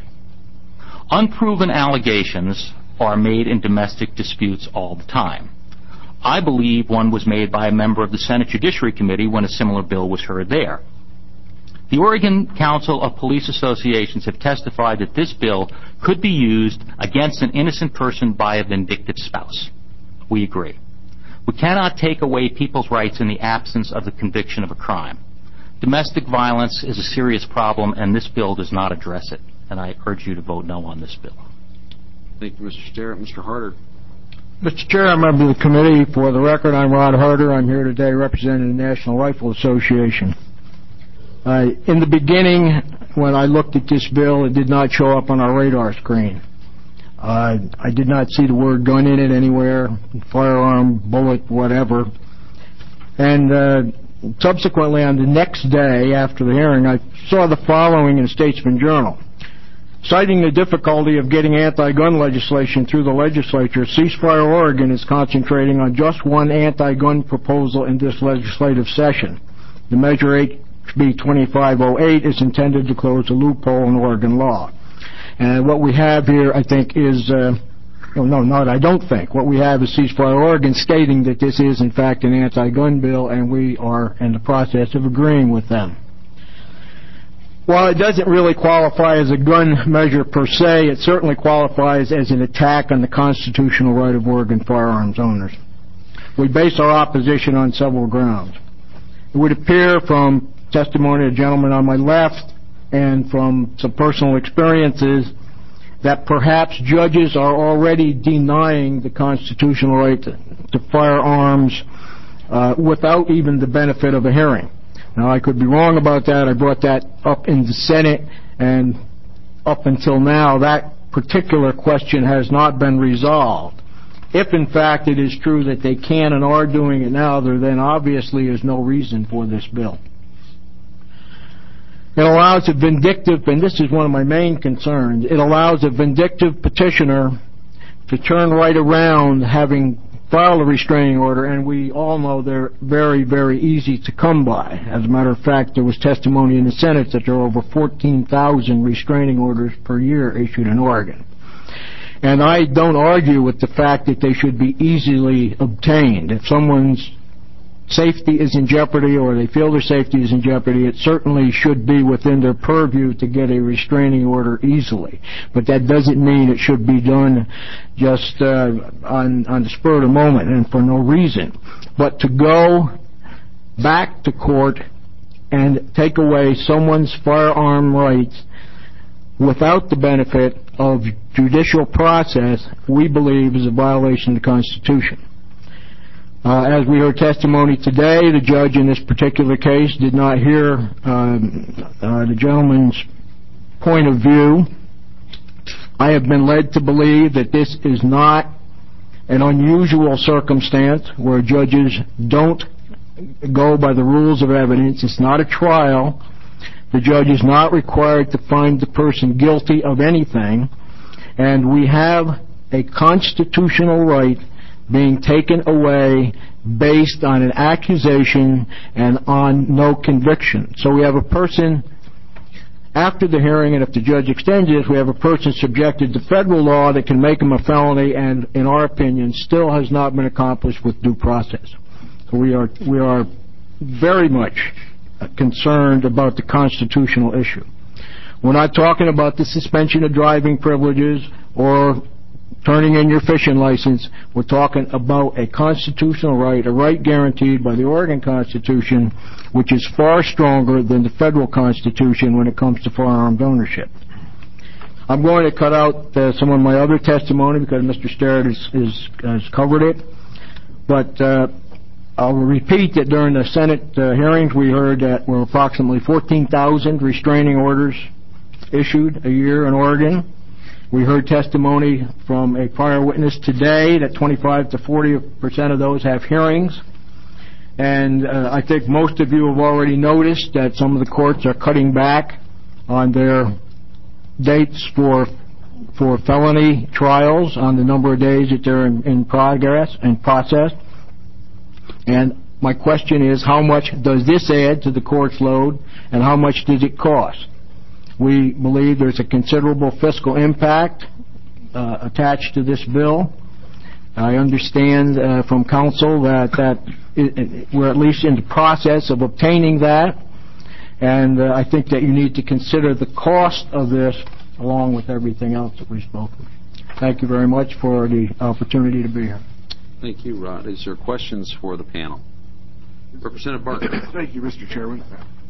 Unproven allegations are made in domestic disputes all the time. I believe one was made by a member of the Senate Judiciary Committee when a similar bill was heard there. The Oregon Council of Police Associations have testified that this bill could be used against an innocent person by a vindictive spouse. We agree. We cannot take away people's rights in the absence of the conviction of a crime. Domestic violence is a serious problem, and this bill does not address it. And I urge you to vote no on this bill. Thank you, Mr. Sterrett. Mr. Harder. Mr. Chair, I'm a member of the committee. For the record, I'm Rod Harder. I'm here today representing the National Rifle Association. In the beginning, when I looked at this bill, it did not show up on our radar screen. I did not see the word gun in it anywhere, firearm, bullet, whatever. And subsequently, on the next day after the hearing, I saw the following in the Statesman Journal. Citing the difficulty of getting anti-gun legislation through the legislature, Ceasefire Oregon is concentrating on just one anti-gun proposal in this legislative session. The measure HB 2508 is intended to close a loophole in Oregon law. And what we have here, I think, is... I don't think. What we have is Ceasefire Oregon stating that this is, in fact, an anti-gun bill, and we are in the process of agreeing with them. While it doesn't really qualify as a gun measure per se, it certainly qualifies as an attack on the constitutional right of Oregon firearms owners. We base our opposition on several grounds. It would appear from testimony of the gentleman on my left and from some personal experiences that perhaps judges are already denying the constitutional right to firearms without even the benefit of a hearing. Now, I could be wrong about that. I brought that up in the Senate, and up until now, that particular question has not been resolved. If, in fact, it is true that they can and are doing it now, there then obviously is no reason for this bill. It allows a vindictive, and this is one of my main concerns, it allows a vindictive petitioner to turn right around having filed a restraining order, and we all know they're very, very easy to come by. As a matter of fact, there was testimony in the Senate that there are over 14,000 restraining orders per year issued in Oregon. And I don't argue with the fact that they should be easily obtained. If someone's safety is in jeopardy or they feel their safety is in jeopardy, it certainly should be within their purview to get a restraining order easily. But that doesn't mean it should be done just on the spur of the moment and for no reason. But to go back to court and take away someone's firearm rights without the benefit of judicial process, we believe is a violation of the Constitution. As we heard testimony today, the judge in this particular case did not hear the gentleman's point of view. I have been led to believe that this is not an unusual circumstance where judges don't go by the rules of evidence. It's not a trial. The judge is not required to find the person guilty of anything. And we have a constitutional right being taken away based on an accusation and on no conviction. So we have a person, after the hearing, and if the judge extends it, we have a person subjected to federal law that can make him a felony and, in our opinion, still has not been accomplished with due process. So we are very much concerned about the constitutional issue. We're not talking about the suspension of driving privileges or turning in your fishing license. We're talking about a constitutional right, a right guaranteed by the Oregon Constitution, which is far stronger than the federal Constitution when it comes to firearms ownership. I'm going to cut out some of my other testimony because Mr. Sterrett has covered it. But I'll repeat that during the Senate hearings we heard that there were approximately 14,000 restraining orders issued a year in Oregon. We heard testimony from a prior witness today that 25 to 40% of those have hearings. And I think most of you have already noticed that some of the courts are cutting back on their dates for felony trials on the number of days that they're in process. And my question is, how much does this add to the court's load, and how much does it cost? We believe there's a considerable fiscal impact attached to this bill. I understand from counsel that we're at least in the process of obtaining that, and I think that you need to consider the cost of this along with everything else that we've spoken. Thank you very much for the opportunity to be here. Thank you, Rod. Is there questions for the panel? Representative Barker. Thank you, Mr. Chairman.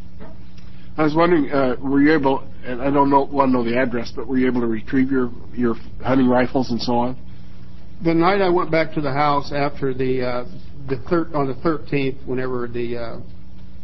I was wondering, were you able, and I don't want to know the address, but were you able to retrieve your hunting rifles and so on? The night I went back to the house after on the 13th, whenever the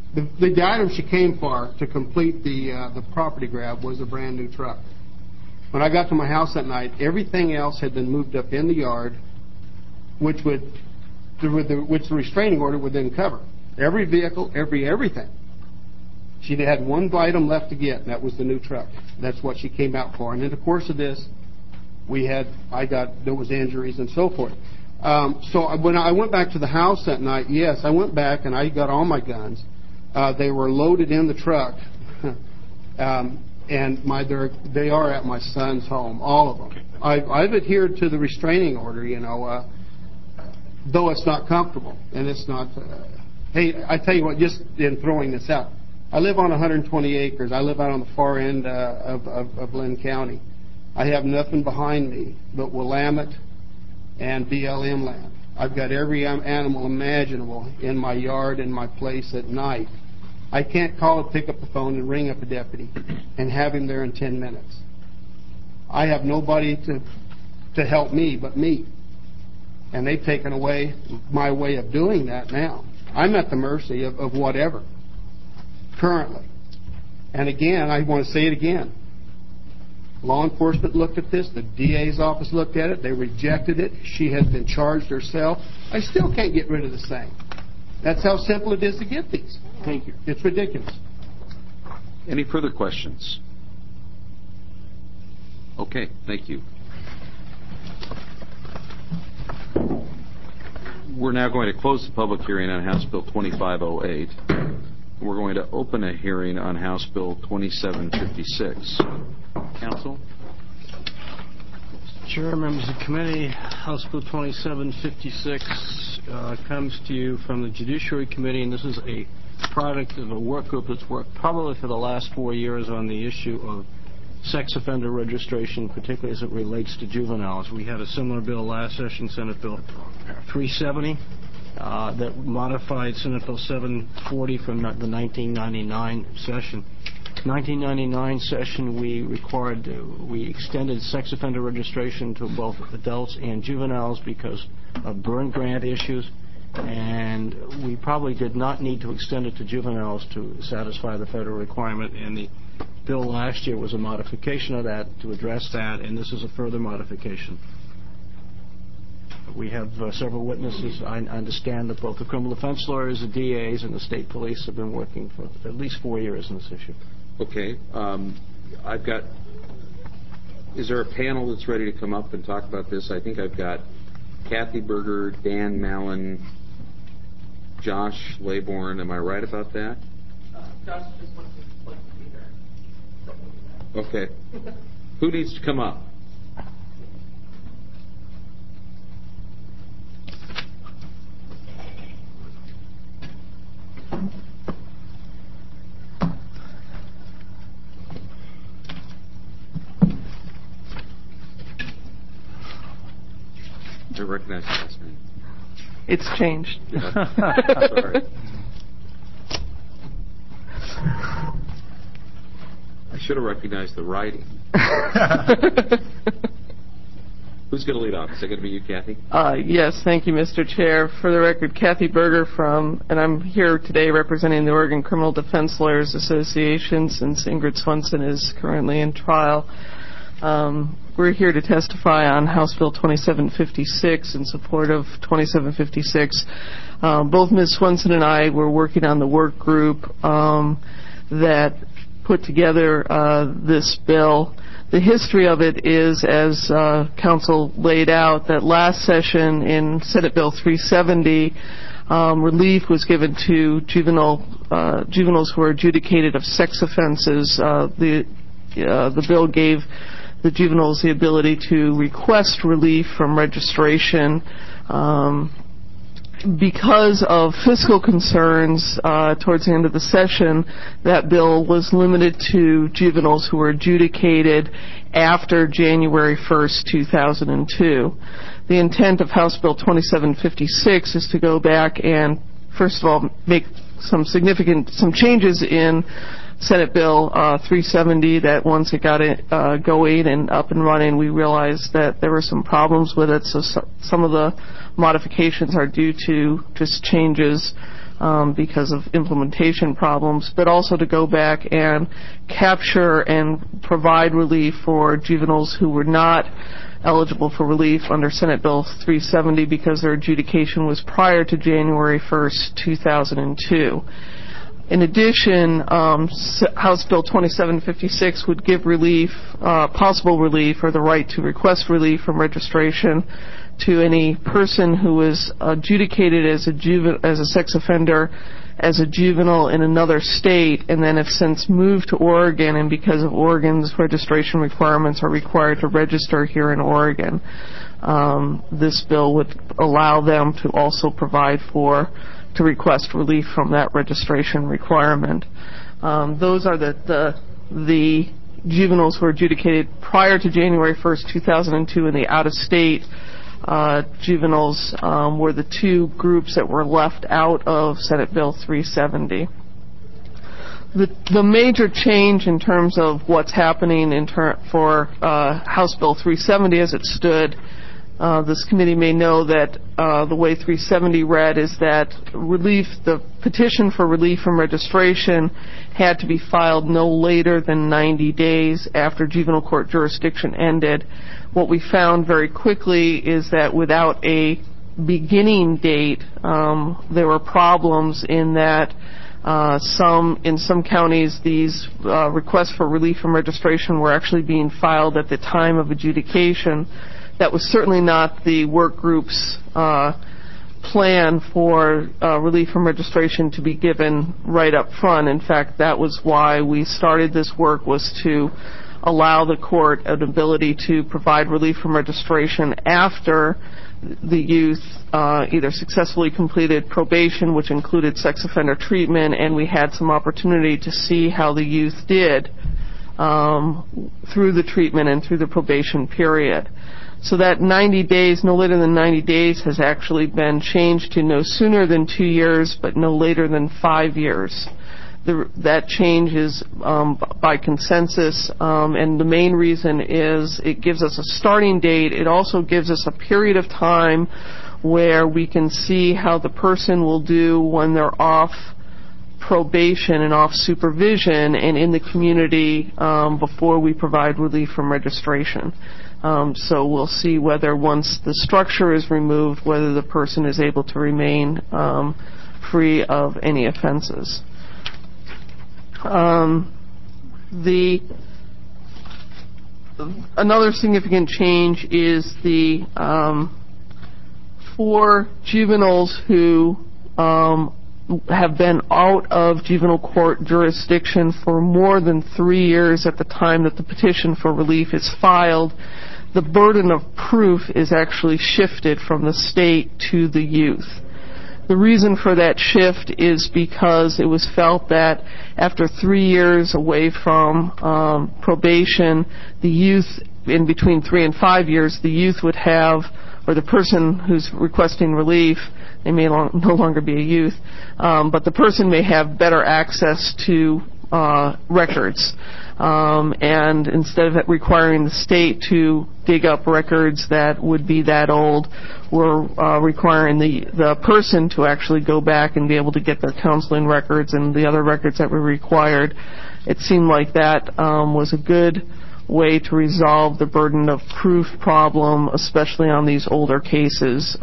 item she came for to complete the property grab was a brand new truck. When I got to my house that night, everything else had been moved up in the yard, which the restraining order would then cover. Every vehicle, everything. She had one item left to get, and that was the new truck. That's what she came out for. And in the course of this, there was injuries and so forth. So when I went back to the house that night, yes, I went back and I got all my guns. They were loaded in the truck, and they are at my son's home, all of them. I've adhered to the restraining order, though it's not comfortable, and it's not. Hey, I tell you what, just in throwing this out, I live on 120 acres. I live out on the far end of Lynn County. I have nothing behind me but Willamette and BLM land. I've got every animal imaginable in my yard and my place at night. I can't pick up the phone and ring up a deputy and have him there in 10 minutes. I have nobody to help me but me. And they've taken away my way of doing that now. I'm at the mercy of whatever, currently. And again, I want to say it again. Law enforcement looked at this. The DA's office looked at it. They rejected it. She has been charged herself. I still can't get rid of the thing. That's how simple it is to get these. Thank you. It's ridiculous. Any further questions? Okay, thank you. We're now going to close the public hearing on House Bill 2508. We're going to open a hearing on House Bill 2756. Counsel? Chair, members of the committee, House Bill 2756 comes to you from the Judiciary Committee, and this is a product of a work group that's worked probably for the last 4 years on the issue of sex offender registration, particularly as it relates to juveniles. We had a similar bill last session, Senate Bill 370, that modified Senate Bill 740 from the 1999 session. 1999 session, we extended sex offender registration to both adults and juveniles because of burn grant issues, and we probably did not need to extend it to juveniles to satisfy the federal requirement, and the bill last year was a modification of that to address that, and this is a further modification. We have several witnesses. I understand that both the criminal defense lawyers, the DAs, and the state police have been working for at least 4 years on this issue. Okay. Is there a panel that's ready to come up and talk about this? I think I've got Kathy Berger, Dan Mallon, Josh Laybourne. Am I right about that? Josh just wants to be there. Okay. Who needs to come up? I recognize the last name. It's changed. Yeah. Sorry. I should have recognized the writing. Who's going to lead off? Is it going to be you, Kathy? Yes, thank you, Mr. Chair. For the record, Kathy Berger and I'm here today representing the Oregon Criminal Defense Lawyers Association since Ingrid Swenson is currently in trial. We're here to testify on House Bill 2756 in support of 2756. Both Ms. Swenson and I were working on the work group that put together this bill. The history of it is, as counsel laid out, that last session in Senate Bill 370, relief was given to juveniles who were adjudicated of sex offenses. The bill gave the juveniles the ability to request relief from registration. Because of fiscal concerns towards the end of the session, that bill was limited to juveniles who were adjudicated after January 1st, 2002. The intent of House Bill 2756 is to go back and, first of all, make some changes in Senate Bill 370 that once it got going and up and running, we realized that there were some problems with it. So some of the modifications are due to just changes because of implementation problems, but also to go back and capture and provide relief for juveniles who were not eligible for relief under Senate Bill 370 because their adjudication was prior to January 1st, 2002. In addition, House Bill 2756 would give relief, possible relief, or the right to request relief from registration to any person who was adjudicated as a sex offender as a juvenile in another state and then have since moved to Oregon, and because of Oregon's registration requirements are required to register here in Oregon. This bill would allow them to also provide to request relief from that registration requirement. Those are the juveniles who were adjudicated prior to January 1st, 2002, and the out-of-state juveniles were the two groups that were left out of Senate Bill 370. The major change in terms of what's happening for House Bill 370 as it stood, this committee may know that the way 370 read is that the petition for relief from registration had to be filed no later than 90 days after juvenile court jurisdiction ended. What we found very quickly is that without a beginning date, there were problems in that in some counties these requests for relief from registration were actually being filed at the time of adjudication. That was certainly not the work group's plan for relief from registration to be given right up front. In fact, that was why we started this work, was to allow the court an ability to provide relief from registration after the youth either successfully completed probation, which included sex offender treatment, and we had some opportunity to see how the youth did through the treatment and through the probation period. So that 90 days, no later than 90 days, has actually been changed to no sooner than 2 years, but no later than 5 years. That change is by consensus, and the main reason is it gives us a starting date. It also gives us a period of time where we can see how the person will do when they're off probation and off supervision and in the community before we provide relief from registration. So we'll see whether once the structure is removed, whether the person is able to remain free of any offenses. Another significant change is for juveniles who have been out of juvenile court jurisdiction for more than 3 years at the time that the petition for relief is filed, the burden of proof is actually shifted from the state to the youth. The reason for that shift is because it was felt that after 3 years away from probation, the youth, in between 3 and 5 years, the youth would have, or the person who's requesting relief, they may no longer be a youth, but the person may have better access to records. And instead of requiring the state to dig up records that would be that old, we're requiring the person to actually go back and be able to get their counseling records and the other records that were required. It seemed like that was a good way to resolve the burden of proof problem, especially on these older cases.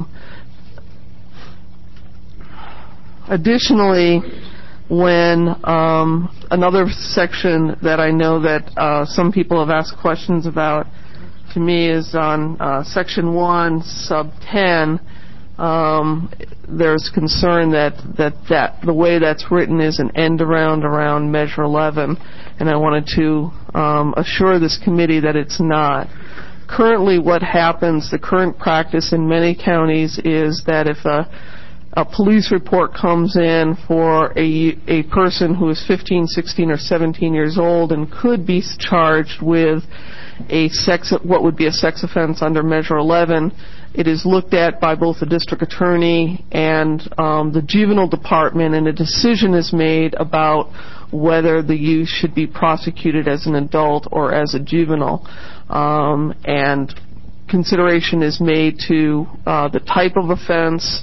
Additionally, when another section that I know that some people have asked questions about to me is on Section 1, Sub 10, there's concern that the way that's written is an end around Measure 11, and I wanted to assure this committee that it's not. Currently what happens, the current practice in many counties is that if a police report comes in for a person who is 15, 16, or 17 years old and could be charged with what would be a sex offense under Measure 11, it is looked at by both the district attorney and the juvenile department, and a decision is made about whether the youth should be prosecuted as an adult or as a juvenile. And consideration is made to the type of offense,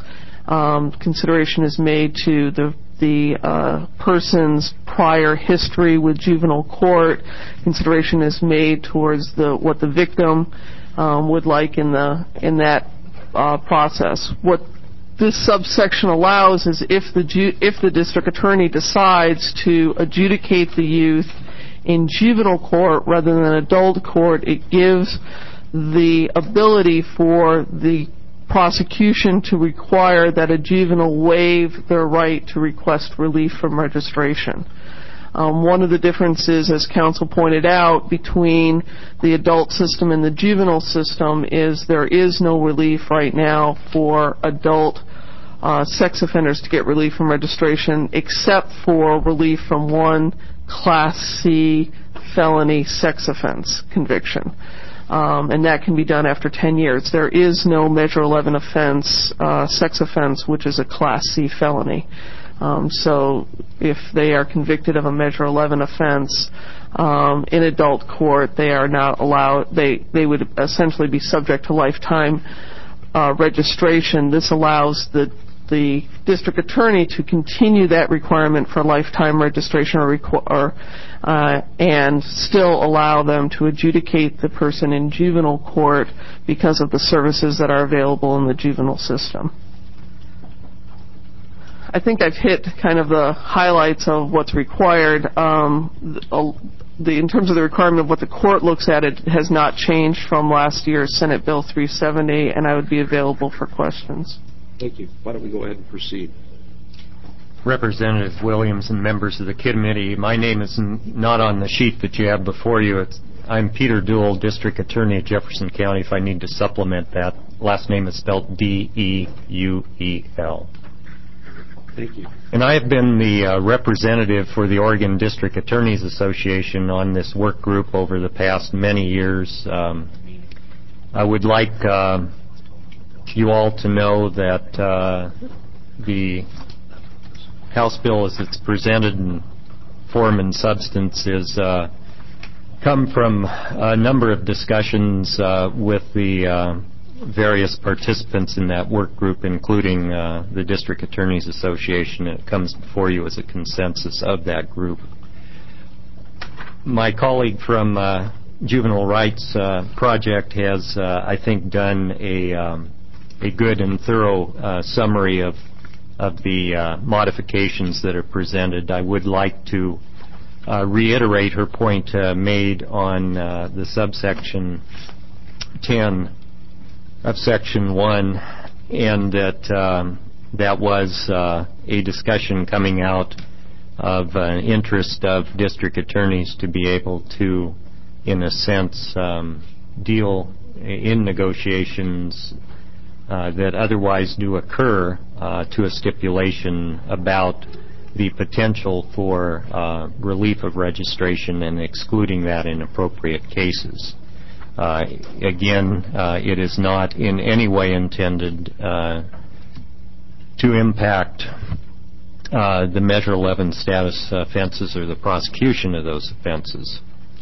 Consideration is made to the person's prior history with juvenile court. Consideration is made towards what the victim would like in that process. What this subsection allows is if the district attorney decides to adjudicate the youth in juvenile court rather than adult court, it gives the ability for the prosecution to require that a juvenile waive their right to request relief from registration. One of the differences, as counsel pointed out, between the adult system and the juvenile system is there is no relief right now for adult sex offenders to get relief from registration except for relief from one Class C felony sex offense conviction. And that can be done after 10 years. There is no Measure 11 offense, sex offense, which is a Class C felony. So if they are convicted of a Measure 11 offense in adult court, they are not allowed, they would essentially be subject to lifetime registration. This allows the district attorney to continue that requirement for lifetime registration and still allow them to adjudicate the person in juvenile court because of the services that are available in the juvenile system. I think I've hit kind of the highlights of what's required. In terms of the requirement of what the court looks at, it has not changed from last year's Senate Bill 370, and I would be available for questions. Thank you. Why don't we go ahead and proceed? Representative Williams and members of the committee, my name is not on the sheet that you have before you. I'm Peter Duell, District Attorney of Jefferson County, if I need to supplement that. Last name is spelled D-E-U-E-L. Thank you. And I have been the representative for the Oregon District Attorneys Association on this work group over the past many years. I would like you all to know that the House bill as it's presented in form and substance is come from a number of discussions with the various participants in that work group, including the District Attorneys Association. It comes before you as a consensus of that group. My colleague from Juvenile Rights Project has, I think, done a good and thorough summary of the modifications that are presented. I would like to reiterate her point made on the subsection 10 of Section 1, and that was a discussion coming out of an interest of district attorneys to be able to, in a sense, deal in negotiations that otherwise do occur to a stipulation about the potential for relief of registration and excluding that in appropriate cases. Again, it is not in any way intended to impact the Measure 11 status offenses or the prosecution of those offenses.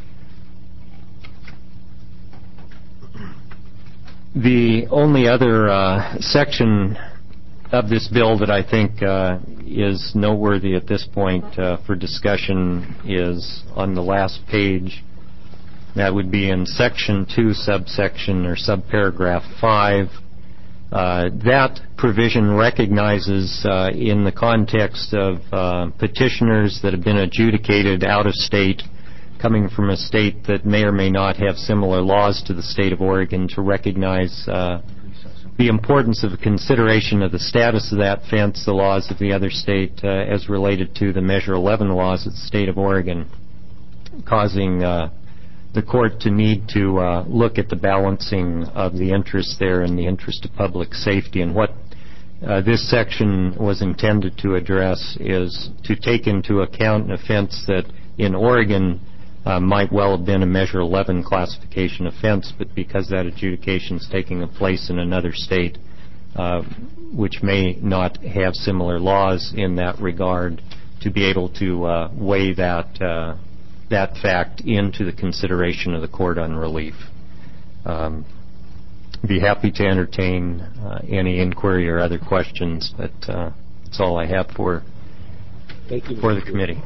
The only other section of this bill that I think is noteworthy at this point for discussion is on the last page. That would be in Section 2, subsection or subparagraph 5. That provision recognizes in the context of petitioners that have been adjudicated out of state, coming from a state that may or may not have similar laws to the state of Oregon, to recognize the importance of consideration of the status of that offense, the laws of the other state as related to the Measure 11 laws of the state of Oregon, causing the court to need to look at the balancing of the interests there and the interest of public safety. And what this section was intended to address is to take into account an offense that in Oregon might well have been a Measure 11 classification offense, but because that adjudication is taking place in another state which may not have similar laws in that regard, to be able to weigh that fact into the consideration of the court on relief. be happy to entertain any inquiry or other questions, but that's all I have for the committee.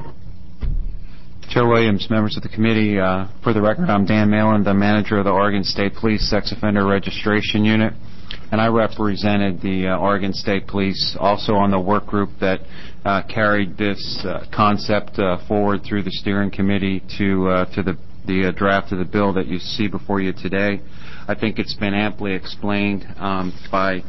Chair Williams, members of the committee, for the record, I'm Dan Malin, the manager of the Oregon State Police Sex Offender Registration Unit, and I represented the Oregon State Police also on the work group that carried this concept forward through the steering committee to the draft of the bill that you see before you today. I think it's been amply explained by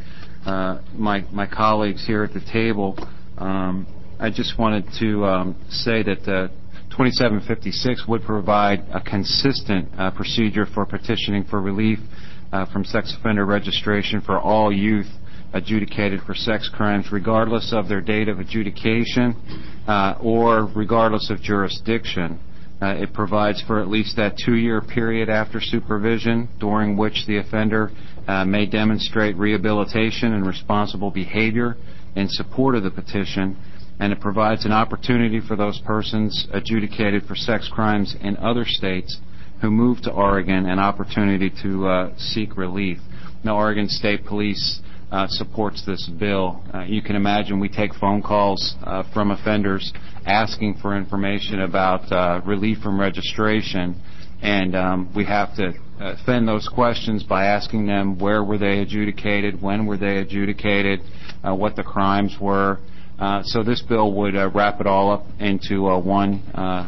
my colleagues here at the table. I just wanted to say that 2756 would provide a consistent procedure for petitioning for relief from sex offender registration for all youth adjudicated for sex crimes, regardless of their date of adjudication or regardless of jurisdiction. It provides for at least that 2-year period after supervision during which the offender may demonstrate rehabilitation and responsible behavior in support of the petition, and it provides an opportunity for those persons adjudicated for sex crimes in other states who move to Oregon an opportunity to seek relief. Now, Oregon State Police supports this bill. You can imagine we take phone calls from offenders asking for information about relief from registration, and we have to fend those questions by asking them where were they adjudicated, when were they adjudicated, what the crimes were. So this bill would wrap it all up into one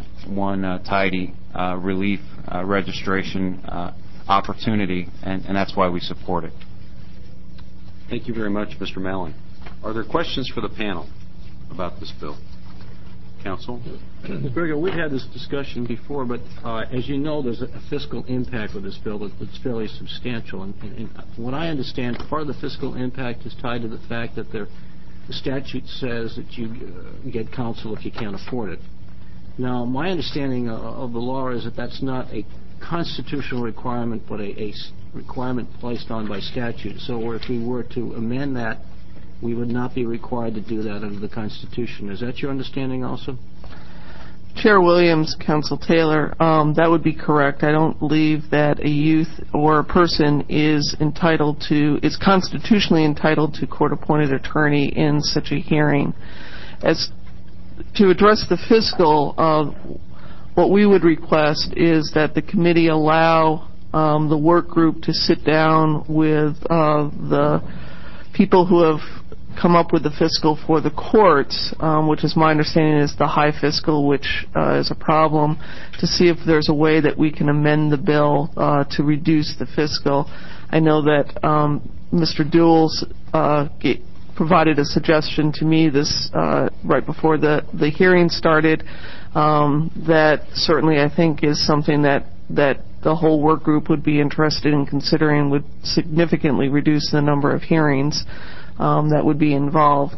tidy relief registration opportunity, and that's why we support it. Thank you very much, Mr. Malin. Are there questions for the panel about this bill? Counsel? Mr. Berger, we've had this discussion before, but as you know, there's a fiscal impact with this bill that's fairly substantial. And from what I understand, part of the fiscal impact is tied to the fact that the statute says that you get counsel if you can't afford it. Now, my understanding of the law is that that's not a constitutional requirement, but a requirement placed on by statute. So if we were to amend that, we would not be required to do that under the Constitution. Is that your understanding also? Chair Williams, Counsel Taylor, that would be correct. I don't believe that a youth or a person is constitutionally entitled to court-appointed attorney in such a hearing. As to address the fiscal, what we would request is that the committee allow the work group to sit down with the people who have come up with the fiscal for the courts, which is my understanding is the high fiscal, which is a problem, to see if there's a way that we can amend the bill to reduce the fiscal. I know that Mr. Dewels provided a suggestion to me this right before the hearing started that certainly I think is something that the whole work group would be interested in considering, would significantly reduce the number of hearings that would be involved.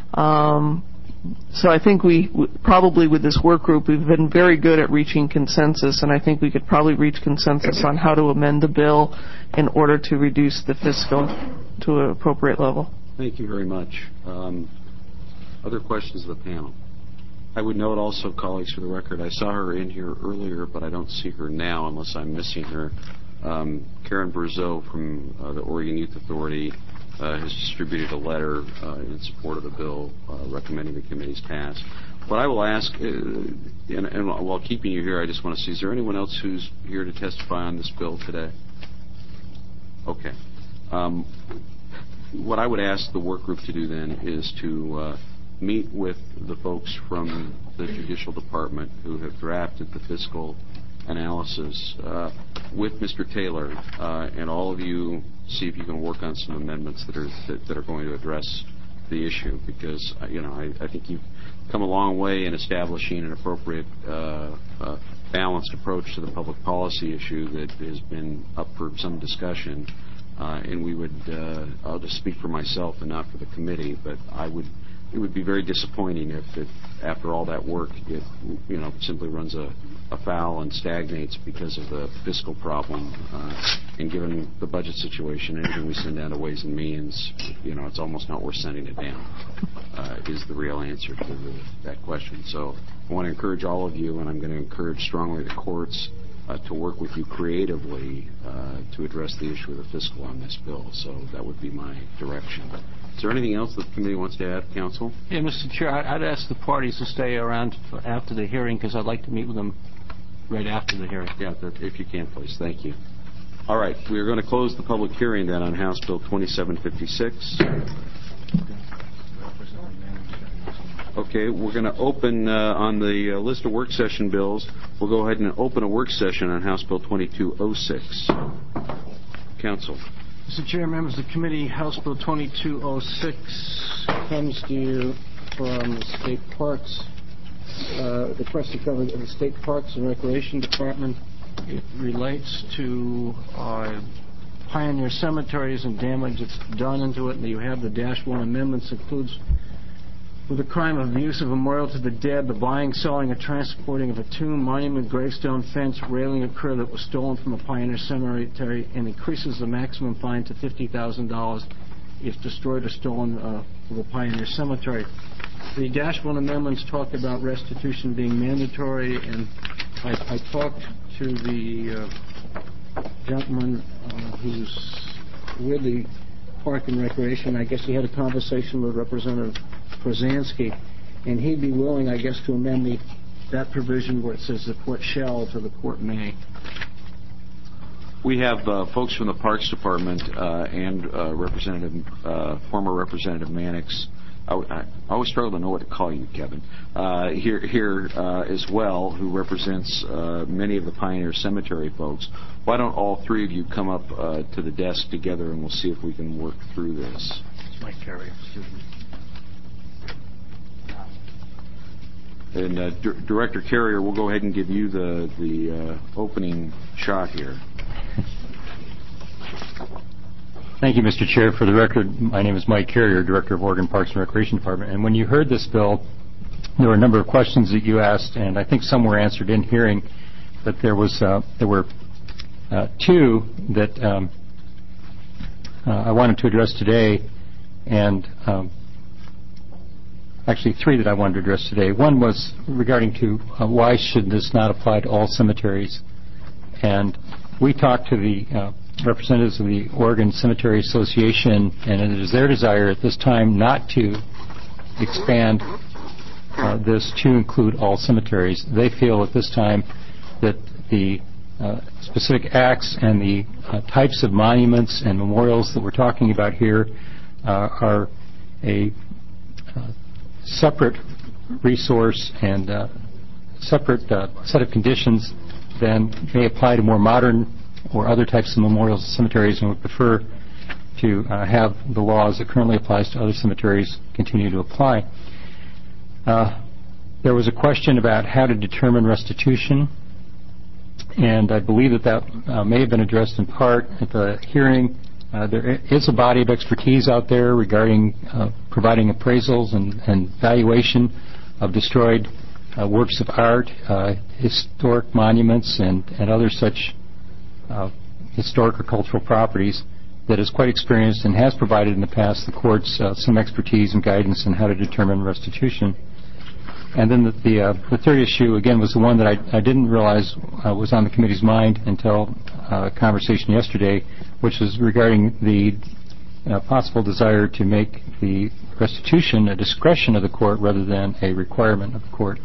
So I think we probably with this work group we've been very good at reaching consensus, and I think we could probably reach consensus on how to amend the bill in order to reduce the fiscal to an appropriate level. Thank you very much. Other questions of the panel? I would note also, colleagues, for the record, I saw her in here earlier, but I don't see her now unless I'm missing her. Karen Berzeau from the Oregon Youth Authority has distributed a letter in support of the bill recommending the committee's pass. What I will ask, and while keeping you here, I just want to see, is there anyone else who's here to testify on this bill today? Okay. What I would ask the work group to do then is to meet with the folks from the Judicial Department who have drafted the fiscal analysis with Mr. Taylor, and all of you see if you can work on some amendments that are going to address the issue, because I think you've come a long way in establishing an appropriate balanced approach to the public policy issue that has been up for some discussion, and we would I'll just speak for myself and not for the committee, but it would be very disappointing if after all that work it simply runs afoul and stagnates because of the fiscal problem. And given the budget situation, anything we send down to Ways and Means, it's almost not worth sending it down, is the real answer to that question. So I want to encourage all of you, and I'm going to encourage strongly the courts to work with you creatively to address the issue of the fiscal on this bill. So that would be my direction. Is there anything else that the committee wants to add, Counsel? Yeah, Mr. Chair, I'd ask the parties to stay around after the hearing because I'd like to meet with them right after the hearing. Yeah, if you can, please. Thank you. All right, we are going to close the public hearing then on House Bill 2756. Okay, we're going to open on the list of work session bills. We'll go ahead and open a work session on House Bill 2206. Counsel. Mr. Chair, members of the committee, House Bill 2206 comes to you from the State Parks, the question covered in the State Parks and Recreation Department. It relates to pioneer cemeteries and damage that's done into it, and you have the -1 amendments includes with the crime of the use of a memorial to the dead, the buying, selling, or transporting of a tomb, monument, gravestone, fence, railing, or curb that was stolen from a pioneer cemetery, and increases the maximum fine to $50,000 if destroyed or stolen from a pioneer cemetery. The -1 amendments talk about restitution being mandatory, and I talked to the gentleman who's with the Park and Recreation. I guess he had a conversation with Representative Przansky, and he'd be willing, I guess, to amend that provision where it says the court shall to the court may. We have folks from the Parks Department and former Representative Mannix. I always struggle to know what to call you, Kevin. Here as well, who represents many of the Pioneer Cemetery folks. Why don't all three of you come up to the desk together, and we'll see if we can work through this. It's Mike Carrier. Excuse me. And Director Carrier, we'll go ahead and give you the opening shot here. Thank you, Mr. Chair. For the record, my name is Mike Carrier, Director of Oregon Parks and Recreation Department. And when you heard this bill, there were a number of questions that you asked, and I think some were answered in hearing. But there were two that I wanted to address today, and actually three that I wanted to address today. One was regarding to why should this not apply to all cemeteries. And we talked to the representatives of the Oregon Cemetery Association, and it is their desire at this time not to expand this to include all cemeteries. They feel at this time that the specific acts and the types of monuments and memorials that we're talking about here are a separate resource and separate set of conditions than may apply to more modern or other types of memorials and cemeteries, and would prefer to have the laws that currently applies to other cemeteries continue to apply. There was a question about how to determine restitution, and I believe that may have been addressed in part at the hearing. There is a body of expertise out there regarding providing appraisals and valuation of destroyed works of art, historic monuments, and other such historic or cultural properties that is quite experienced and has provided in the past the courts some expertise and guidance on how to determine restitution. And then the third issue, again, was the one that I didn't realize was on the committee's mind until a conversation yesterday, which is regarding the possible desire to make the restitution a discretion of the court rather than a requirement of the court.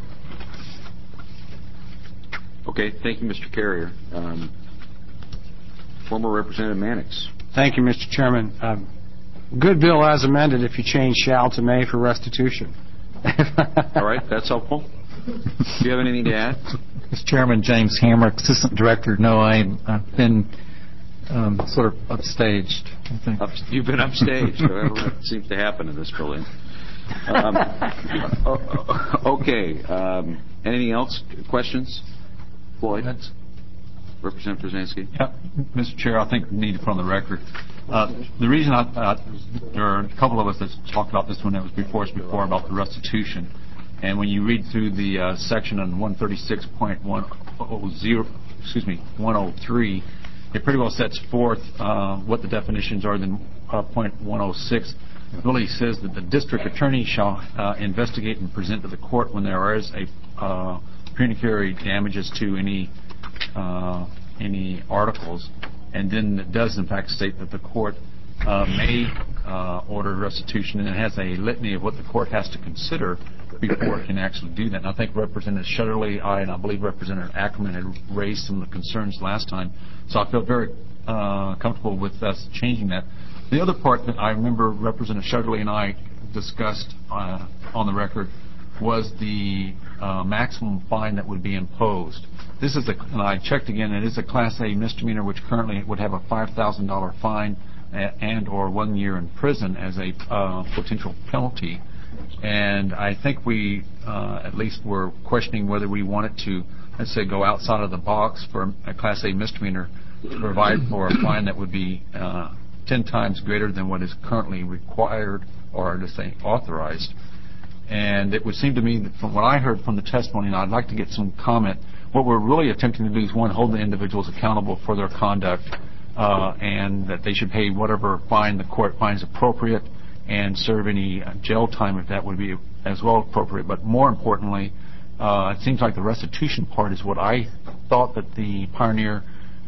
Okay, thank you, Mr. Carrier. Former Representative Mannix. Thank you, Mr. Chairman. Good bill as amended if you change shall to may for restitution. All right, that's helpful. Do you have anything to add? Mr. Chairman, James Hammer, Assistant Director. No, I've been sort of upstaged, I think. You've been upstaged. That seems to happen in this building. Okay. Anything else? Questions? Floyd? Representative Przansky? Yeah, Mr. Chair, I think we need to put on the record. The reason there are a couple of us that talked about this when it was before us before about the restitution. And when you read through the section on 103, it pretty well sets forth what the definitions are. Then point 106 really says that the district attorney shall investigate and present to the court when there is a pecuniary damages to any any articles, and then it does in fact state that the court may order restitution, and it has a litany of what the court has to consider before it can actually do that. And I think Representative Shutterly, and I believe Representative Ackerman had raised some of the concerns last time, so I feel very comfortable with us changing that. The other part that I remember Representative Shutterly and I discussed on the record was the maximum fine that would be imposed. This is and I checked again, it is a Class A misdemeanor, which currently would have a $5,000 fine and or 1 year in prison as a potential penalty. And I think we at least were questioning whether we wanted to, let's say, go outside of the box for a Class A misdemeanor to provide for a fine that would be 10 times greater than what is currently required or, to say, authorized. And it would seem to me that from what I heard from the testimony, and I'd like to get some comment, what we're really attempting to do is, one, hold the individuals accountable for their conduct, and that they should pay whatever fine the court finds appropriate and serve any jail time if that would be as well appropriate. But more importantly, it seems like the restitution part is what I thought that the Pioneer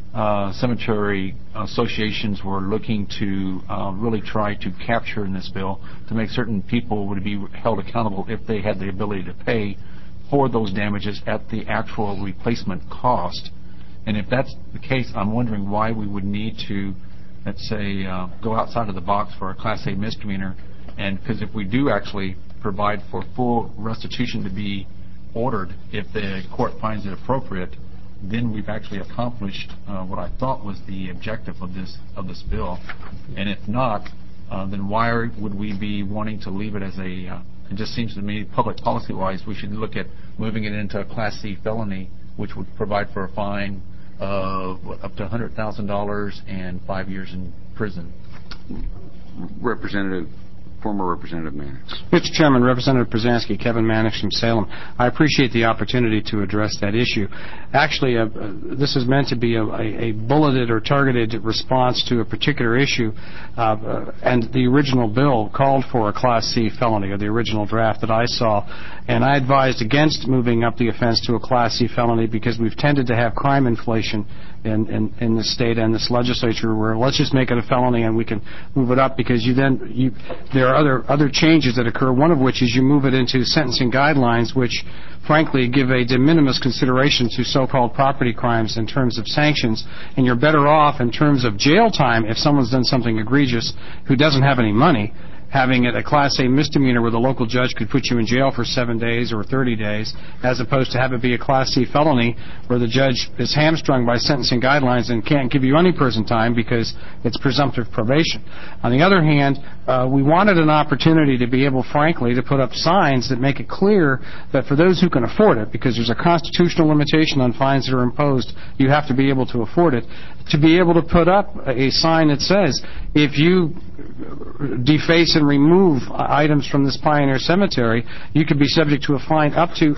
cemetery associations were looking to really try to capture in this bill, to make certain people would be held accountable if they had the ability to pay for those damages at the actual replacement cost. And if that's the case, I'm wondering why we would need to, let's say, go outside of the box for a Class A misdemeanor. And because if we do actually provide for full restitution to be ordered if the court finds it appropriate, then we've actually accomplished what I thought was the objective of this bill. And if not, then why would we be wanting to leave it as a, it just seems to me, public policy-wise, we should look at moving it into a Class C felony, which would provide for a fine of up to $100,000 and 5 years in prison. Former Representative Mannix. Mr. Chairman, Representative Brzezinski, Kevin Mannix from Salem. I appreciate the opportunity to address that issue. Actually, this is meant to be a bulleted or targeted response to a particular issue, and the original bill called for a Class C felony, or the original draft that I saw, and I advised against moving up the offense to a Class C felony because we've tended to have crime inflation in the state and this legislature, where let's just make it a felony and we can move it up, because there are other changes that occur, one of which is you move it into sentencing guidelines, which frankly give a de minimis consideration to so-called property crimes in terms of sanctions, and you're better off in terms of jail time if someone's done something egregious who doesn't have any money, having it a Class A misdemeanor where the local judge could put you in jail for 7 days or 30 days, as opposed to have it be a Class C felony where the judge is hamstrung by sentencing guidelines and can't give you any prison time because it's presumptive probation. On the other hand, we wanted an opportunity to be able, frankly, to put up signs that make it clear that for those who can afford it, because there's a constitutional limitation on fines that are imposed, you have to be able to afford it, to be able to put up a sign that says, if you deface and remove items from this Pioneer Cemetery, you could be subject to a fine up to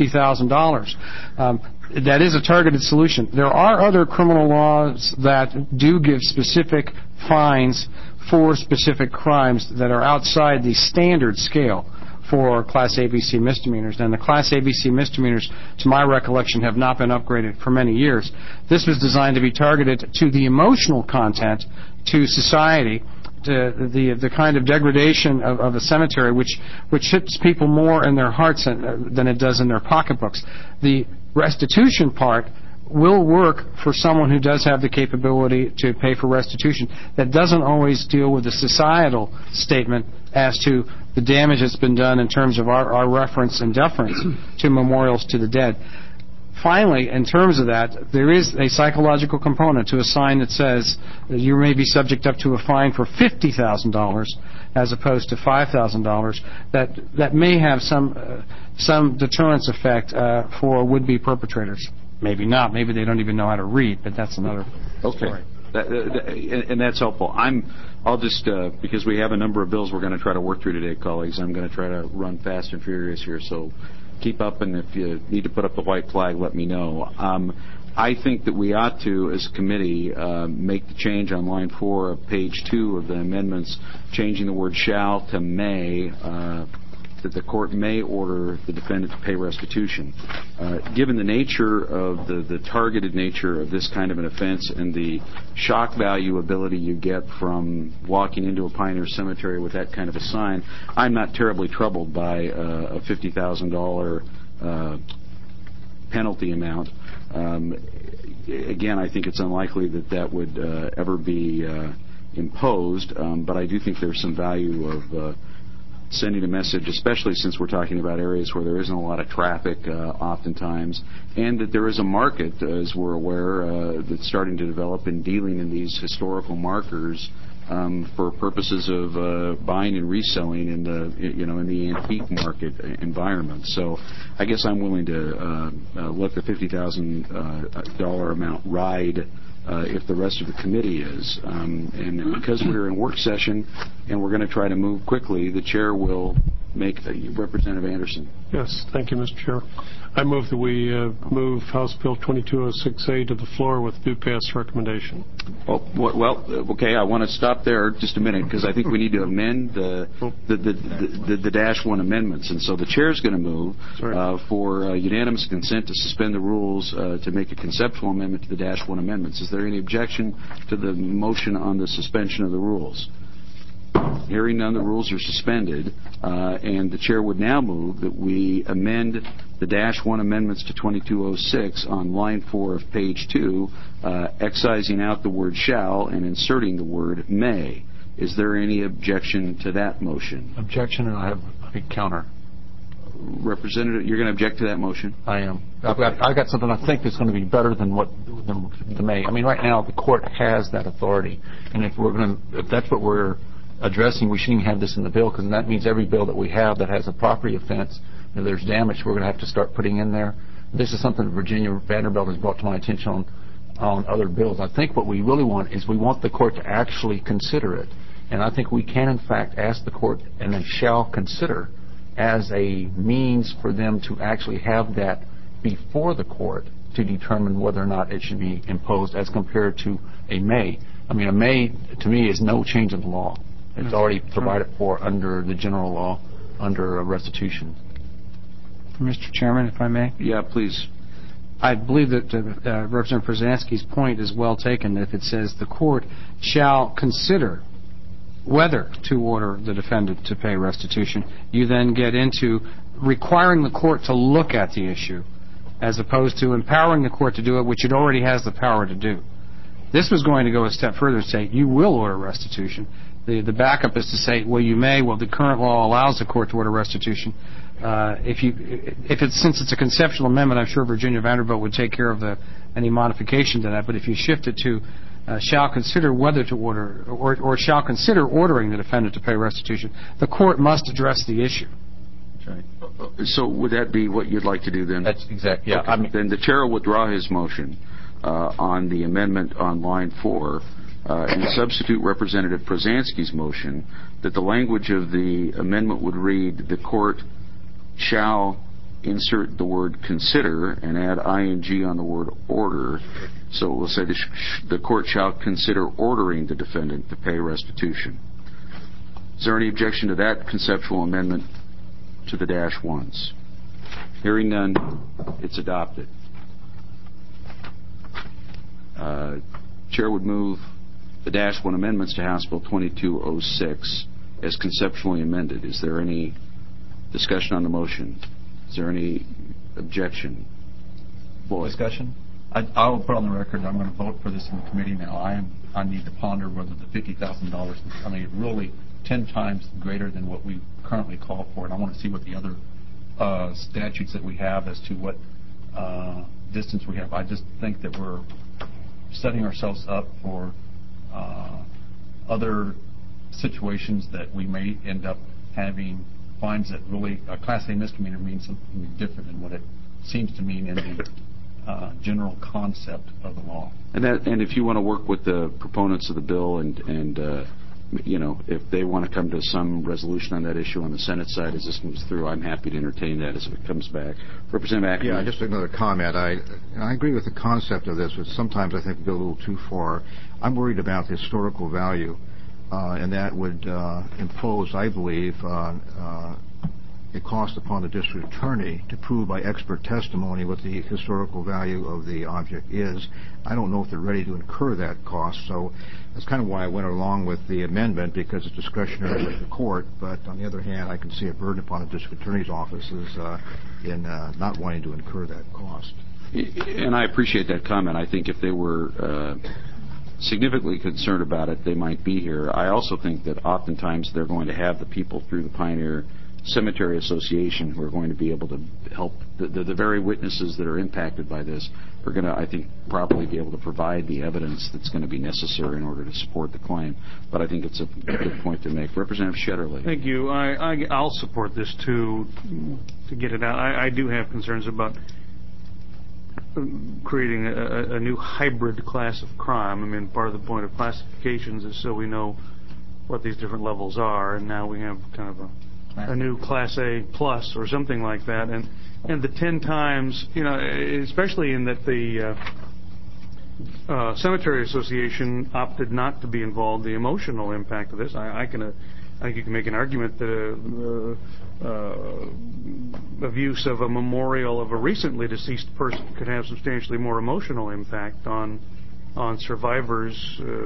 $50,000. That is a targeted solution. There are other criminal laws that do give specific fines for specific crimes that are outside the standard scale for Class ABC misdemeanors. And the Class ABC misdemeanors, to my recollection, have not been upgraded for many years. This was designed to be targeted to the emotional content, to society, to the kind of degradation of a cemetery which hits people more in their hearts than it does in their pocketbooks. The restitution part will work for someone who does have the capability to pay for restitution. That doesn't always deal with the societal statement as to the damage that's been done in terms of our reference and deference to memorials to the dead. Finally, in terms of that, there is a psychological component to a sign that says that you may be subject up to a fine for $50,000 as opposed to $5,000. That may have some deterrence effect for would-be perpetrators. Maybe not. Maybe they don't even know how to read, but that's another story. And that's helpful. I'll just, because we have a number of bills we're going to try to work through today, colleagues, I'm going to try to run fast and furious here, so keep up, and if you need to put up the white flag, let me know. I think that we ought to, as a committee, make the change on line 4 of page 2 of the amendments, changing the word shall to may, that the court may order the defendant to pay restitution. Given the nature of the targeted nature of this kind of an offense and the shock value ability you get from walking into a Pioneer Cemetery with that kind of a sign, I'm not terribly troubled by a $50,000 penalty amount. Again, I think it's unlikely that would ever be imposed, but I do think there's some value of sending a message, especially since we're talking about areas where there isn't a lot of traffic oftentimes, and that there is a market, as we're aware, that's starting to develop in dealing in these historical markers for purposes of buying and reselling in the antique market environment. So I guess I'm willing to let the $50,000 amount ride if the rest of the committee is. And because we're in work session and we're going to try to move quickly, the chair will make Representative Anderson. Yes, thank you, Mr. Chair. I move that we move House Bill 2206A to the floor with due pass recommendation. Well, okay, I want to stop there just a minute because I think we need to amend the -1 amendments. And so the chair is going to move for unanimous consent to suspend the rules to make a conceptual amendment to the -1 amendments. Is there any objection to the motion on the suspension of the rules? Hearing none, the rules are suspended, and the chair would now move that we amend the -1 amendments to 2206 on line 4 of page 2, excising out the word shall and inserting the word may. Is there any objection to that motion? Objection, and I have a counter. Representative, you're going to object to that motion? I am. I've got something I think that's going to be better than the may. I mean, right now the court has that authority, and if that's what we're addressing, we shouldn't have this in the bill, because that means every bill that we have that has a property offense, if there's damage, we're going to have to start putting in there. This is something that Virginia Vanderbilt has brought to my attention on other bills. I think what we really want is we want the court to actually consider it, and I think we can in fact ask the court and then shall consider as a means for them to actually have that before the court to determine whether or not it should be imposed as compared to a may. I mean, a may to me is no change in the law. It's already provided for under the general law, under restitution. Mr. Chairman, if I may? Yeah, please. I believe that Representative Przansky's point is well taken. If it says the court shall consider whether to order the defendant to pay restitution, you then get into requiring the court to look at the issue as opposed to empowering the court to do it, which it already has the power to do. This was going to go a step further and say you will order restitution. The backup is to say, well, you may. Well, the current law allows the court to order restitution. Since it's a conceptual amendment, I'm sure Virginia Vanderbilt would take care of any modification to that. But if you shift it to shall consider whether to order or shall consider ordering the defendant to pay restitution, the court must address the issue. That's right. So would that be what you'd like to do then? That's exactly. Yeah. Okay. Then the chair will withdraw his motion on the amendment on line 4. And substitute Representative Przansky's motion that the language of the amendment would read, the court shall insert the word consider and add ing on the word order. So we'll say the court shall consider ordering the defendant to pay restitution. Is there any objection to that conceptual amendment to the -1s? Hearing none, it's adopted. Chair would move the -1 amendments to House Bill 2206 as conceptually amended. Is there any discussion on the motion? Is there any objection? Boyd. Discussion? I will put on the record I'm going to vote for this in the committee now. I need to ponder whether the $50,000 is really 10 times greater than what we currently call for, and I want to see what the other statutes that we have as to what distance we have. I just think that we're setting ourselves up for other situations that we may end up having fines that really a Class A misdemeanor means something different than what it seems to mean in the general concept of the law. And if you want to work with the proponents of the bill and if they want to come to some resolution on that issue on the Senate side as this moves through, I'm happy to entertain that as it comes back. Representative Ackerman. Yeah, just another comment. I agree with the concept of this, but sometimes I think we go a little too far. I'm worried about the historical value, and that would impose, I believe, it cost upon the district attorney to prove by expert testimony what the historical value of the object is. I don't know if they're ready to incur that cost, so that's kind of why I went along with the amendment, because it's discretionary with the court. But on the other hand, I can see a burden upon the district attorney's offices in not wanting to incur that cost. And I appreciate that comment. I think if they were significantly concerned about it, they might be here. I also think that oftentimes they're going to have the people through the Pioneer Cemetery Association who are going to be able to help. The very witnesses that are impacted by this are going to, I think, probably be able to provide the evidence that's going to be necessary in order to support the claim. But I think it's a good point to make. Representative Shetterly. Thank you. I'll support this, too, to get it out. I do have concerns about creating a new hybrid class of crime. I mean, part of the point of classifications is so we know what these different levels are, and now we have kind of a new Class A plus or something like that. And the 10 times, especially in that the Cemetery Association opted not to be involved, the emotional impact of this, I think you can make an argument that abuse of a memorial of a recently deceased person could have substantially more emotional impact on survivors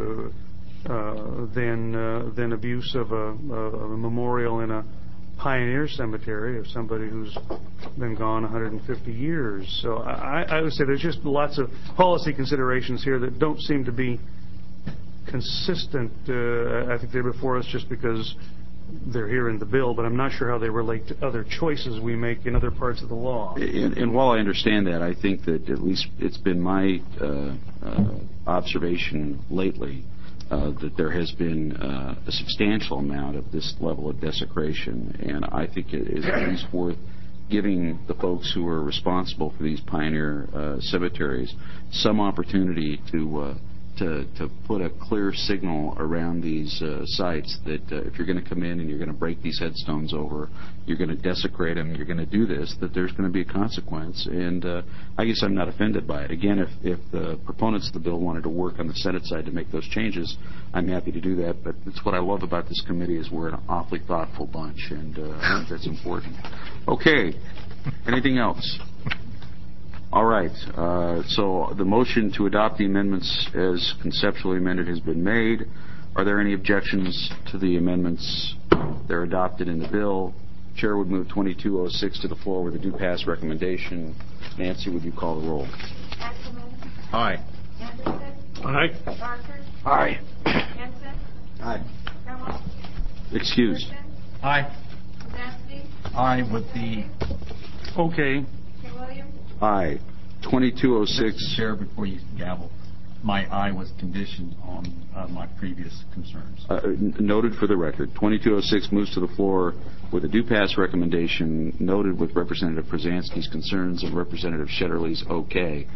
than abuse of a memorial in a pioneer cemetery of somebody who's been gone 150 years. So I would say there's just lots of policy considerations here that don't seem to be consistent. I think they're before us just because they're here in the bill, but I'm not sure how they relate to other choices we make in other parts of the law. And while I understand that, I think that at least it's been my observation lately that there has been a substantial amount of this level of desecration, and I think it is at least worth giving the folks who are responsible for these pioneer cemeteries some opportunity to put a clear signal around these sites that if you're going to come in and you're going to break these headstones over, you're going to desecrate them, you're going to do this, that there's going to be a consequence. And I guess I'm not offended by it. Again, if the proponents of the bill wanted to work on the Senate side to make those changes, I'm happy to do that. But it's what I love about this committee is we're an awfully thoughtful bunch, and I think that's important. Okay. Anything else? All right. So the motion to adopt the amendments as conceptually amended has been made. Are there any objections to the amendments? They're adopted in the bill. Chair would move 2206 to the floor with a do pass recommendation. Nancy, would you call the roll? Aye. Aye. Barker. Aye. Hanson. Aye. Kreml. Excused. Aye. Zansky. Aye with the... Okay. Williams. Aye. 2206. Mr. Chair, before you gavel, my aye was conditioned on my previous concerns. Noted for the record. 2206 moves to the floor with a do pass recommendation, noted with Representative Przansky's concerns and Representative Shetterly's okay.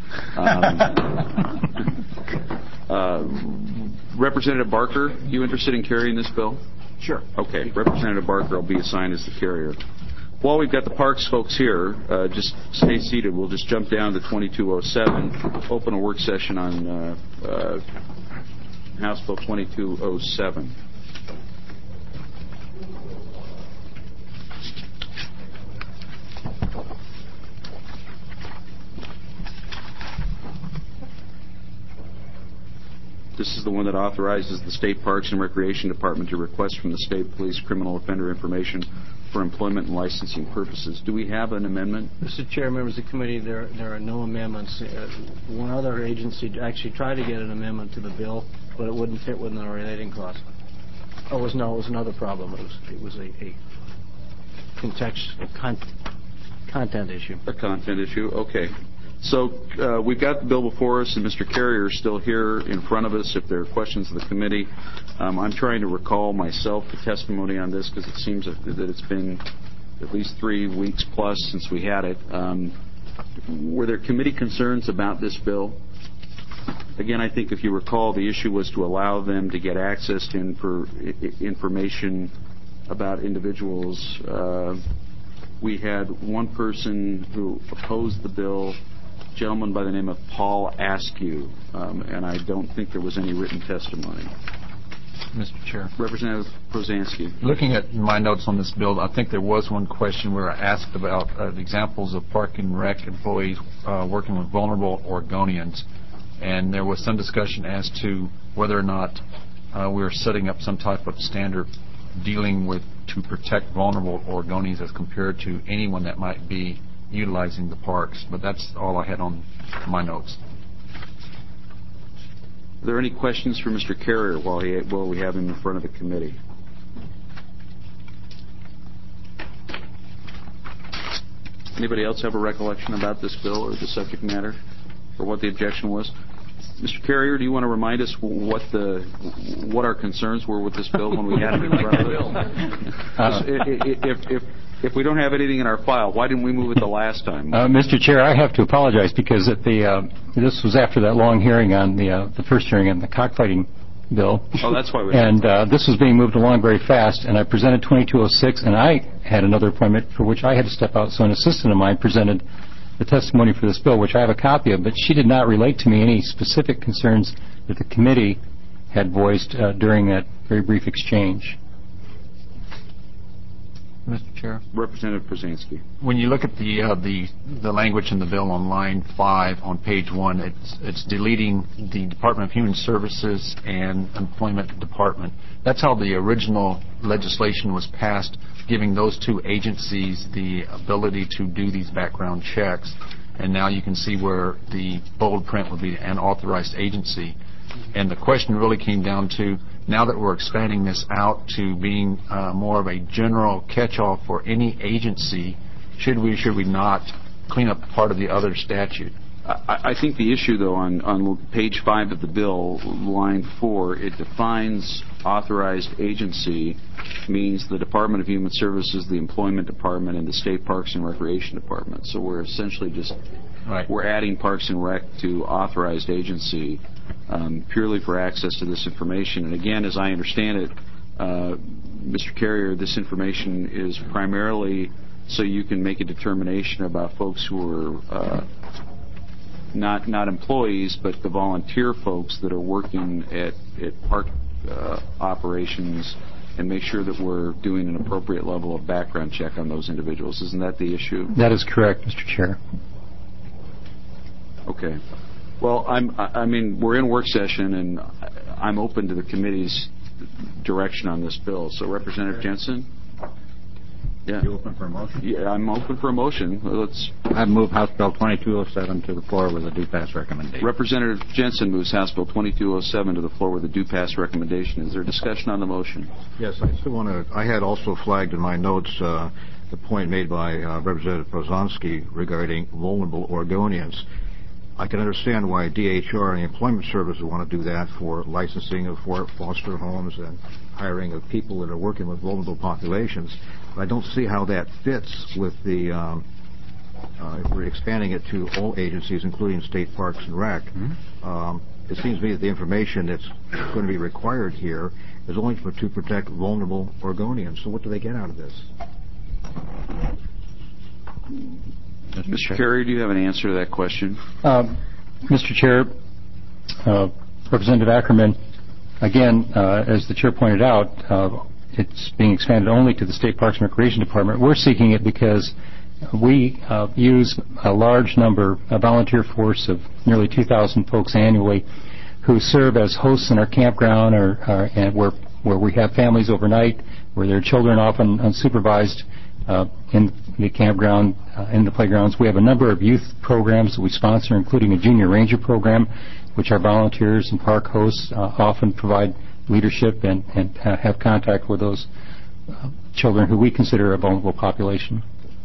Representative Barker, you interested in carrying this bill? Sure. Okay. Representative Barker will be assigned as the carrier. While we've got the Parks folks here, just stay seated. We'll just jump down to 2207, open a work session on House Bill 2207. This is the one that authorizes the State Parks and Recreation Department to request from the State Police criminal offender information for employment and licensing purposes. Do we have an amendment? Mr. Chair, members of the committee, there are no amendments. One other agency actually tried to get an amendment to the bill, but it wouldn't fit within the relating clause. It was another problem. It was a content issue. A content issue, okay. So we've got the bill before us, and Mr. Carrier is still here in front of us if there are questions of the committee. I'm trying to recall myself the testimony on this because it seems that it's been at least 3 weeks plus since we had it. Were there committee concerns about this bill? Again, I think if you recall, the issue was to allow them to get access to information about individuals. We had one person who opposed the bill, a gentleman by the name of Paul Askew, and I don't think there was any written testimony. Mr. Chair. Representative Prozansky. Looking at my notes on this bill, I think there was one question where I asked about examples of Park and Rec employees working with vulnerable Oregonians, and there was some discussion as to whether or not we were setting up some type of standard dealing with to protect vulnerable Oregonians as compared to anyone that might be utilizing the parks. But that's all I had on my notes. Are there any questions for Mr. Carrier while we have him in front of the committee? Anybody else have a recollection about this bill or the subject matter or what the objection was? Mr. Carrier, do you want to remind us what our concerns were with this bill when we had it in front of us? If we don't have anything in our file, why didn't we move it the last time? Mr. Chair, I have to apologize because this was after that long hearing on the first hearing on the cockfighting bill. Oh, that's why we. And this was being moved along very fast, and I presented 2206, and I had another appointment for which I had to step out. So an assistant of mine presented the testimony for this bill, which I have a copy of, but she did not relate to me any specific concerns that the committee had voiced during that very brief exchange. Mr. Chair. Representative Prozansky. When you look at the language in the bill on line 5 on page 1, it's deleting the Department of Human Services and Employment Department. That's how the original legislation was passed, giving those two agencies the ability to do these background checks. And now you can see where the bold print would be an authorized agency. And the question really came down to, now that we're expanding this out to being more of a general catch-all for any agency, should we not clean up part of the other statute? I think the issue, though, on page 5 of the bill, line 4, it defines authorized agency means the Department of Human Services, the Employment Department, and the State Parks and Recreation Department. So we're essentially just we're adding Parks and Rec to authorized agency purely for access to this information. And again, as I understand it, Mr. Carrier, this information is primarily so you can make a determination about folks who are not employees, but the volunteer folks that are working at park operations, and make sure that we're doing an appropriate level of background check on those individuals. Isn't that the issue? That is correct, Mr. Chair. Okay. Well, I mean, we're in work session, and I'm open to the committee's direction on this bill. So, Representative Jensen? Yeah. You open for a motion? Yeah, I'm open for a motion. I move House Bill 2207 to the floor with a due pass recommendation. Representative Jensen moves House Bill 2207 to the floor with a due pass recommendation. Is there discussion on the motion? Yes, I still want to. I had also flagged in my notes the point made by Representative Prozansky regarding vulnerable Oregonians. I can understand why DHR and the Employment Service would want to do that for licensing of foster homes and hiring of people that are working with vulnerable populations. But I don't see how that fits with the if we're expanding it to all agencies, including State Parks and Rec. It seems to me that the information that's going to be required here is only to protect vulnerable Oregonians. So what do they get out of this? Mr. Carey, do you have an answer to that question? Mr. Chair, Representative Ackerman, again, as the Chair pointed out, it's being expanded only to the State Parks and Recreation Department. We're seeking it because we use a large number, a volunteer force of nearly 2,000 folks annually who serve as hosts in our campground and where we have families overnight, where their children often unsupervised in the campground, in the playgrounds. We have a number of youth programs that we sponsor, including a junior ranger program, which our volunteers and park hosts often provide leadership and have contact with those children who we consider a vulnerable population.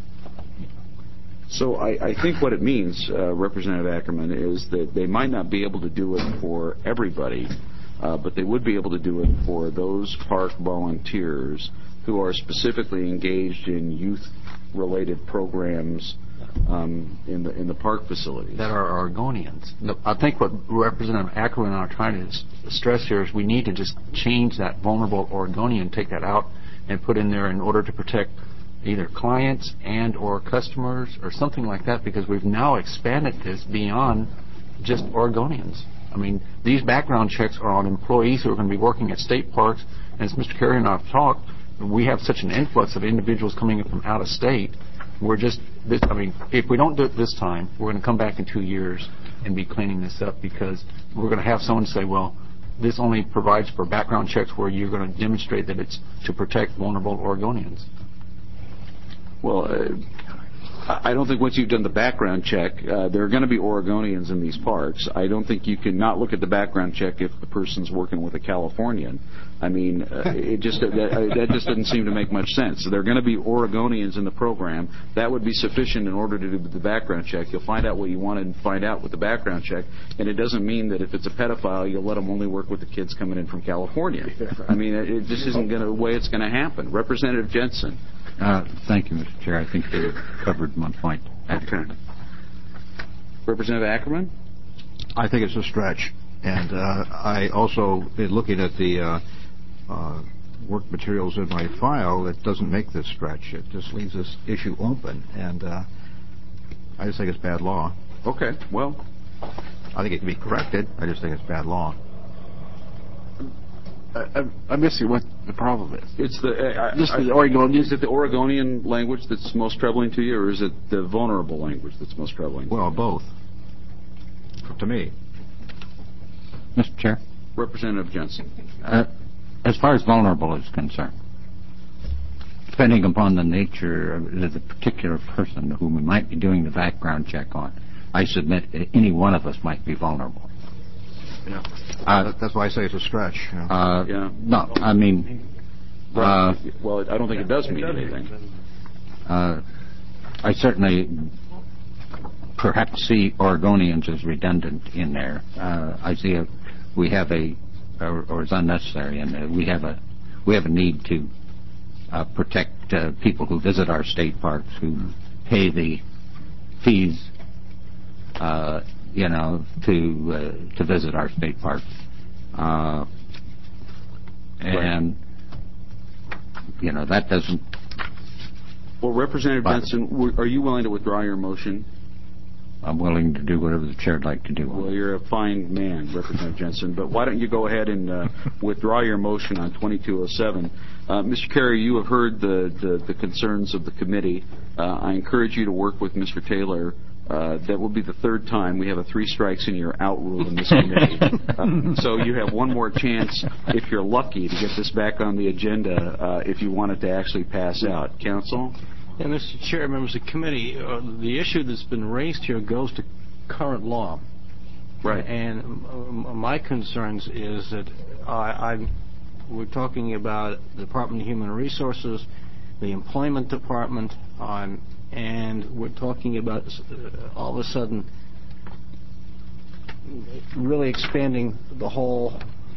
So I think what it means, Representative Ackerman, is that they might not be able to do it for everybody, but they would be able to do it for those park volunteers who are specifically engaged in youth-related programs in the park facilities. That are Oregonians. I think what Representative Ackerman and I are trying to stress here is we need to just change that vulnerable Oregonian, take that out, and put in there in order to protect either clients and or customers or something like that, because we've now expanded this beyond just Oregonians. I mean, these background checks are on employees who are going to be working at state parks. And as Mr. Carey and I have talked, we have such an influx of individuals coming in from out of state. We're just, if we don't do it this time, we're going to come back in 2 years and be cleaning this up, because we're going to have someone say, well, this only provides for background checks where you're going to demonstrate that it's to protect vulnerable Oregonians. Well, I don't think once you've done the background check, there are going to be Oregonians in these parks. I don't think you can not look at the background check if the person's working with a Californian. I mean, that just doesn't seem to make much sense. So there are going to be Oregonians in the program. That would be sufficient in order to do the background check. You'll find out what you want to find out with the background check, and it doesn't mean that if it's a pedophile, you'll let them only work with the kids coming in from California. I mean, it just isn't the way it's going to happen. Representative Jensen. Thank you, Mr. Chair. I think you covered my point. Okay. Representative Ackerman? I think it's a stretch. And I also, in looking at the work materials in my file, it doesn't make this stretch. It just leaves this issue open. And I just think it's bad law. Okay. Well, I think it can be corrected. I just think it's bad law. I'm missing what the problem is. It's the Oregonian. Is it the Oregonian language that's most troubling to you, or is it the vulnerable language that's most troubling? Well, both. To me. Mr. Chair? Representative Jensen. As far as vulnerable is concerned, depending upon the nature of the particular person whom we might be doing the background check on, I submit any one of us might be vulnerable. Yeah. That's why I say it's a stretch. Yeah. No, I mean... well, I don't think it does mean anything. I certainly perhaps see Oregonians as redundant in there. I see we have or it's unnecessary, and we have a need to protect people who visit our state parks, who pay the fees, to visit our state parks, and that doesn't. Well, Representative Jensen, are you willing to withdraw your motion? I'm willing to do whatever the chair would like to do. Well, you're a fine man, Representative Jensen, but why don't you go ahead and withdraw your motion on 2207? Mr. Carey, you have heard the concerns of the committee. I encourage you to work with Mr. Taylor. That will be the third time. We have a 3 strikes and you're out rule in this committee. So you have one more chance, if you're lucky, to get this back on the agenda if you want it to actually pass out. Counsel? Yeah, Mr. Chair, members of the committee, the issue that's been raised here goes to current law. Right. And my concerns is that we're talking about the Department of Human Resources, the Employment Department, and we're talking about all of a sudden really expanding the whole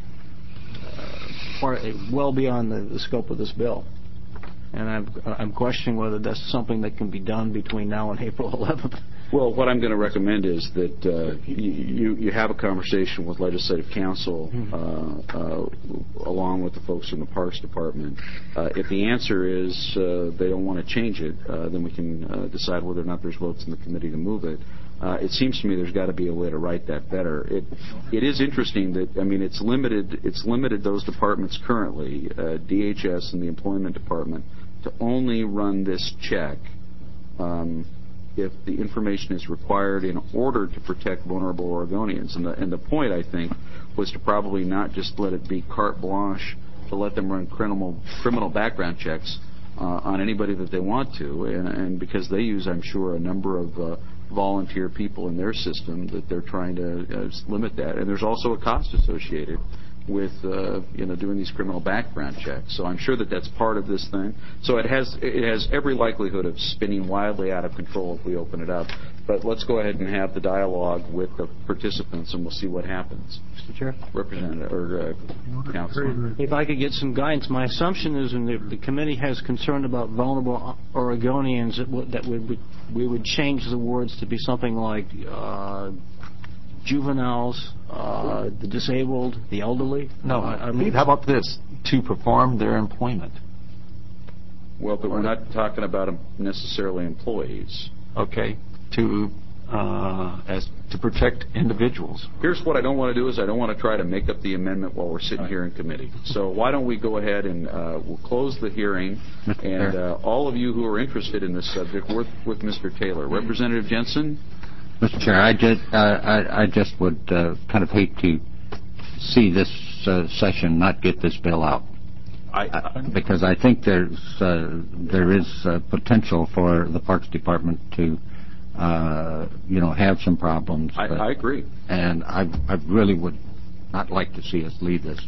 part well beyond the scope of this bill. And I'm questioning whether that's something that can be done between now and April 11th. Well, what I'm going to recommend is that you have a conversation with Legislative Council along with the folks in the Parks Department. If the answer is they don't want to change it, then we can decide whether or not there's votes in the committee to move it. It seems to me there's got to be a way to write that better. It is interesting that, I mean, it's limited those departments currently, DHS and the Employment Department, to only run this check if the information is required in order to protect vulnerable Oregonians. And the point, I think, was to probably not just let it be carte blanche to let them run criminal background checks on anybody that they want to, and because they use, I'm sure, a number of volunteer people in their system, that they're trying to limit that. And there's also a cost associated with doing these criminal background checks. So I'm sure that that's part of this thing. So it has every likelihood of spinning wildly out of control if we open it up. But let's go ahead and have the dialogue with the participants, and we'll see what happens. Mr. Chair? Representative or Councilor. If I could get some guidance, my assumption is the committee has concern about vulnerable Oregonians that we would change the words to be something like juveniles, the disabled, the elderly. No, how about this? To perform their employment. Well, but we're not talking about necessarily employees. Okay. To as to protect individuals. Here's what I don't want to do is I don't want to try to make up the amendment while we're sitting here in committee. So why don't we go ahead and we'll close the hearing, and all of you who are interested in this subject, work with Mr. Taylor. Representative Jensen? Mr. Chair, I just would kind of hate to see this session not get this bill out. Because I think there is potential for the Parks Department to have some problems. I agree. And I really would not like to see us leave this.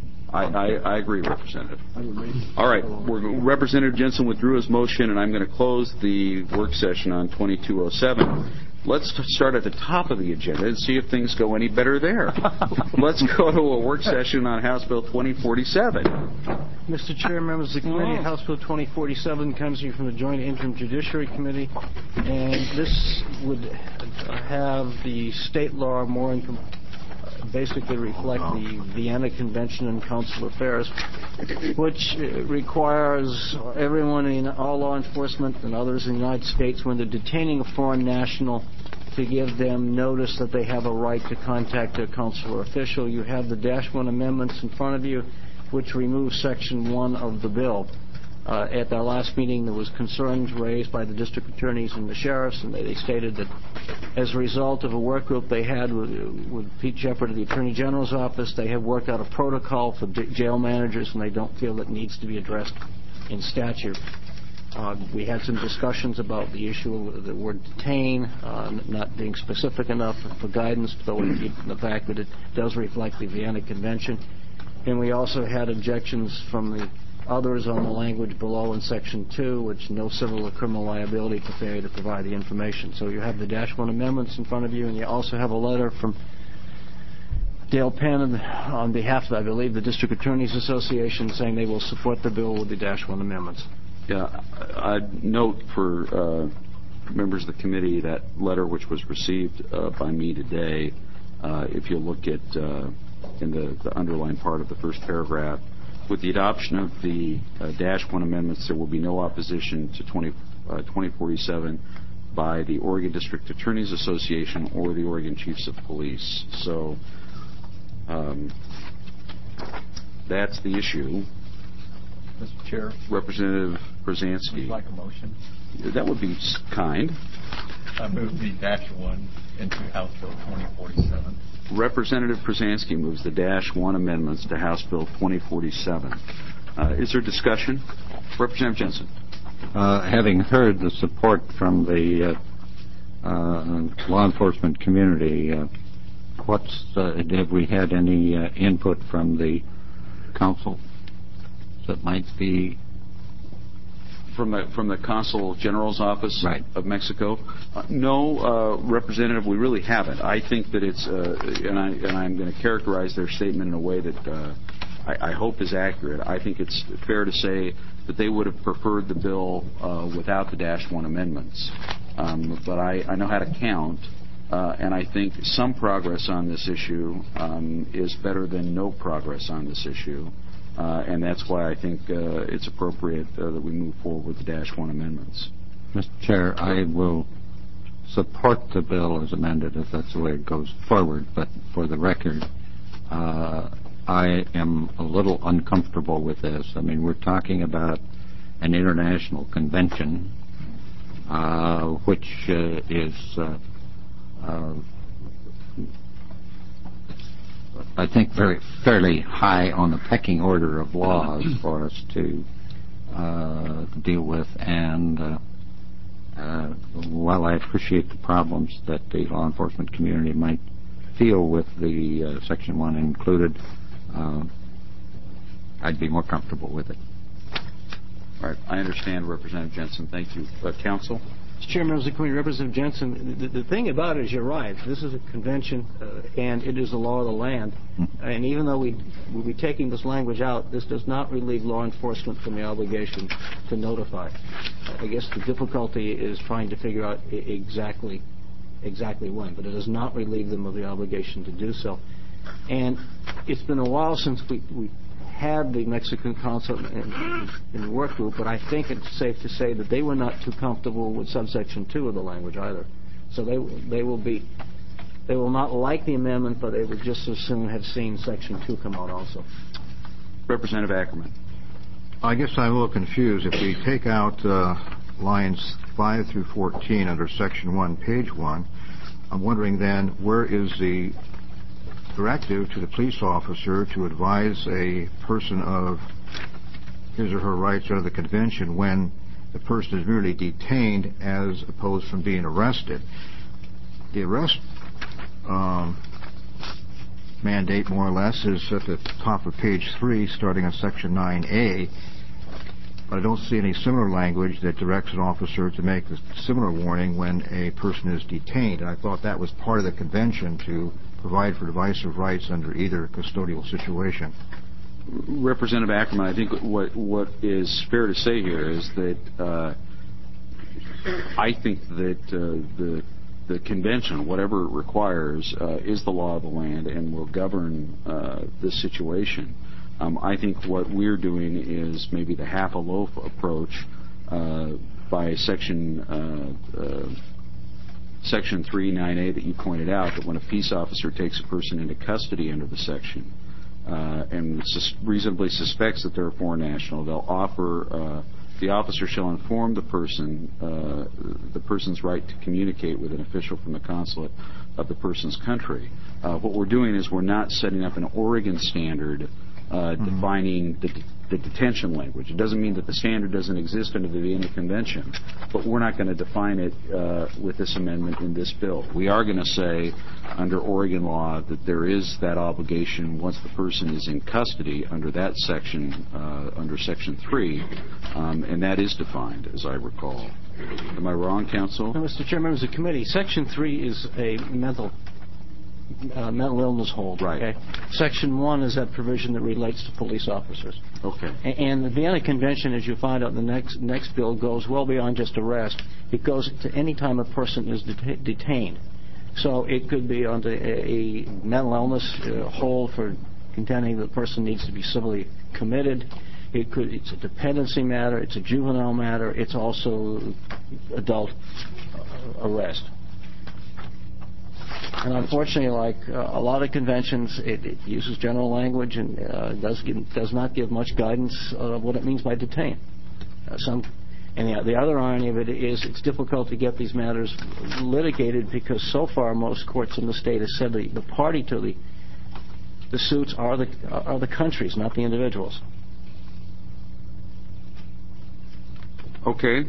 I agree, Representative. All right. Representative Jensen withdrew his motion, and I'm going to close the work session on 2207. Let's start at the top of the agenda and see if things go any better there. Let's go to a work session on House Bill 2047. Mr. Chair, members of the committee, House Bill 2047 comes to you from the Joint Interim Judiciary Committee, and this would have the state law more basically reflect the Vienna Convention on Consular Affairs, which requires everyone in all law enforcement and others in the United States, when they're detaining a foreign national, to give them notice that they have a right to contact their consular official. You have the -1 amendments in front of you, which remove Section 1 of the bill. At our last meeting, there was concerns raised by the district attorneys and the sheriffs, and they stated that as a result of a work group they had with Pete Shepard of the Attorney General's office, they have worked out a protocol for jail managers, and they don't feel it needs to be addressed in statute. We had some discussions about the issue of the word detain not being specific enough for guidance, though the fact that it does reflect the Vienna Convention. And we also had objections from the others on the language below in Section 2, which no civil or criminal liability for failure to provide the information. So you have the -1 amendments in front of you, and you also have a letter from Dale Penn on behalf of, I believe, the District Attorneys Association, saying they will support the bill with the -1 amendments. Yeah, I'd note for members of the committee that letter which was received by me today, if you look at in the underlined part of the first paragraph, with the adoption of the -1 amendments, there will be no opposition to 2047 by the Oregon District Attorneys Association or the Oregon Chiefs of Police. So that's the issue. Mr. Chair. Representative Brzezinski. Would you like a motion? That would be kind. I move the -1 into House Bill 2047. Representative Brzezinski moves the -1 amendments to House Bill 2047. Is there discussion? Representative Jensen. Having heard the support from the law enforcement community, have we had any input from the council that might be from the Consul General's office of Mexico? No, Representative, we really haven't. I think that it's, and I'm going to characterize their statement in a way that I hope is accurate. I think it's fair to say that they would have preferred the bill without the -1 amendments. But I know how to count, and I think some progress on this issue is better than no progress on this issue. And that's why I think it's appropriate that we move forward with the -1 amendments. Mr. Chair, I will support the bill as amended if that's the way it goes forward. But for the record, I am a little uncomfortable with this. I mean, we're talking about an international convention, which is I think fairly high on the pecking order of laws for us to deal with. And while I appreciate the problems that the law enforcement community might feel with the Section 1 included, I'd be more comfortable with it. All right. I understand, Representative Jensen. Thank you. Counsel? Mr. Chairman of the committee, Representative Jensen, the thing about it is you're right. This is a convention, and it is the law of the land. And even though we'll be taking this language out, this does not relieve law enforcement from the obligation to notify. I guess the difficulty is trying to figure out exactly when, but it does not relieve them of the obligation to do so. And it's been a while since we had the Mexican consul in the work group, but I think it's safe to say that they were not too comfortable with subsection 2 of the language either. So they will not like the amendment, but they would just as soon have seen Section 2 come out also. Representative Ackerman. I guess I'm a little confused. If we take out lines 5 through 14 under Section 1, page 1, I'm wondering then where is the directive to the police officer to advise a person of his or her rights under the convention when the person is merely detained as opposed from being arrested. The arrest mandate, more or less, is at the top of page 3, starting on Section 9A, but I don't see any similar language that directs an officer to make a similar warning when a person is detained. And I thought that was part of the convention to provide for divisive rights under either custodial situation. Representative Ackerman, I think what is fair to say here is that I think that the convention, whatever it requires, is the law of the land and will govern this situation. I think what we're doing is maybe the half-a-loaf approach by Section 3(9)A that you pointed out, that when a peace officer takes a person into custody under the section and reasonably suspects that they're a foreign national, they'll offer the officer shall inform the person's right to communicate with an official from the consulate of the person's country. What we're doing is we're not setting up an Oregon standard defining the detention language. It doesn't mean that the standard doesn't exist under the Vienna Convention, but we're not going to define it with this amendment in this bill. We are going to say under Oregon law that there is that obligation once the person is in custody under that section, under Section 3, and that is defined, as I recall. Am I wrong, counsel? No, Mr. Chair, members of the committee, Section 3 is a mental illness hold. Right. Okay? Section 1 is that provision that relates to police officers. Okay. And the Vienna Convention, as you find out in the next bill, goes well beyond just arrest. It goes to any time a person is detained. So it could be under a mental illness hold for contending that the person needs to be civilly committed. It's a dependency matter. It's a juvenile matter. It's also adult arrest. And unfortunately, like a lot of conventions, it uses general language and does not give much guidance of what it means by detain. And the other irony of it is it's difficult to get these matters litigated because so far most courts in the state have said the party to the suits are the countries, not the individuals. Okay.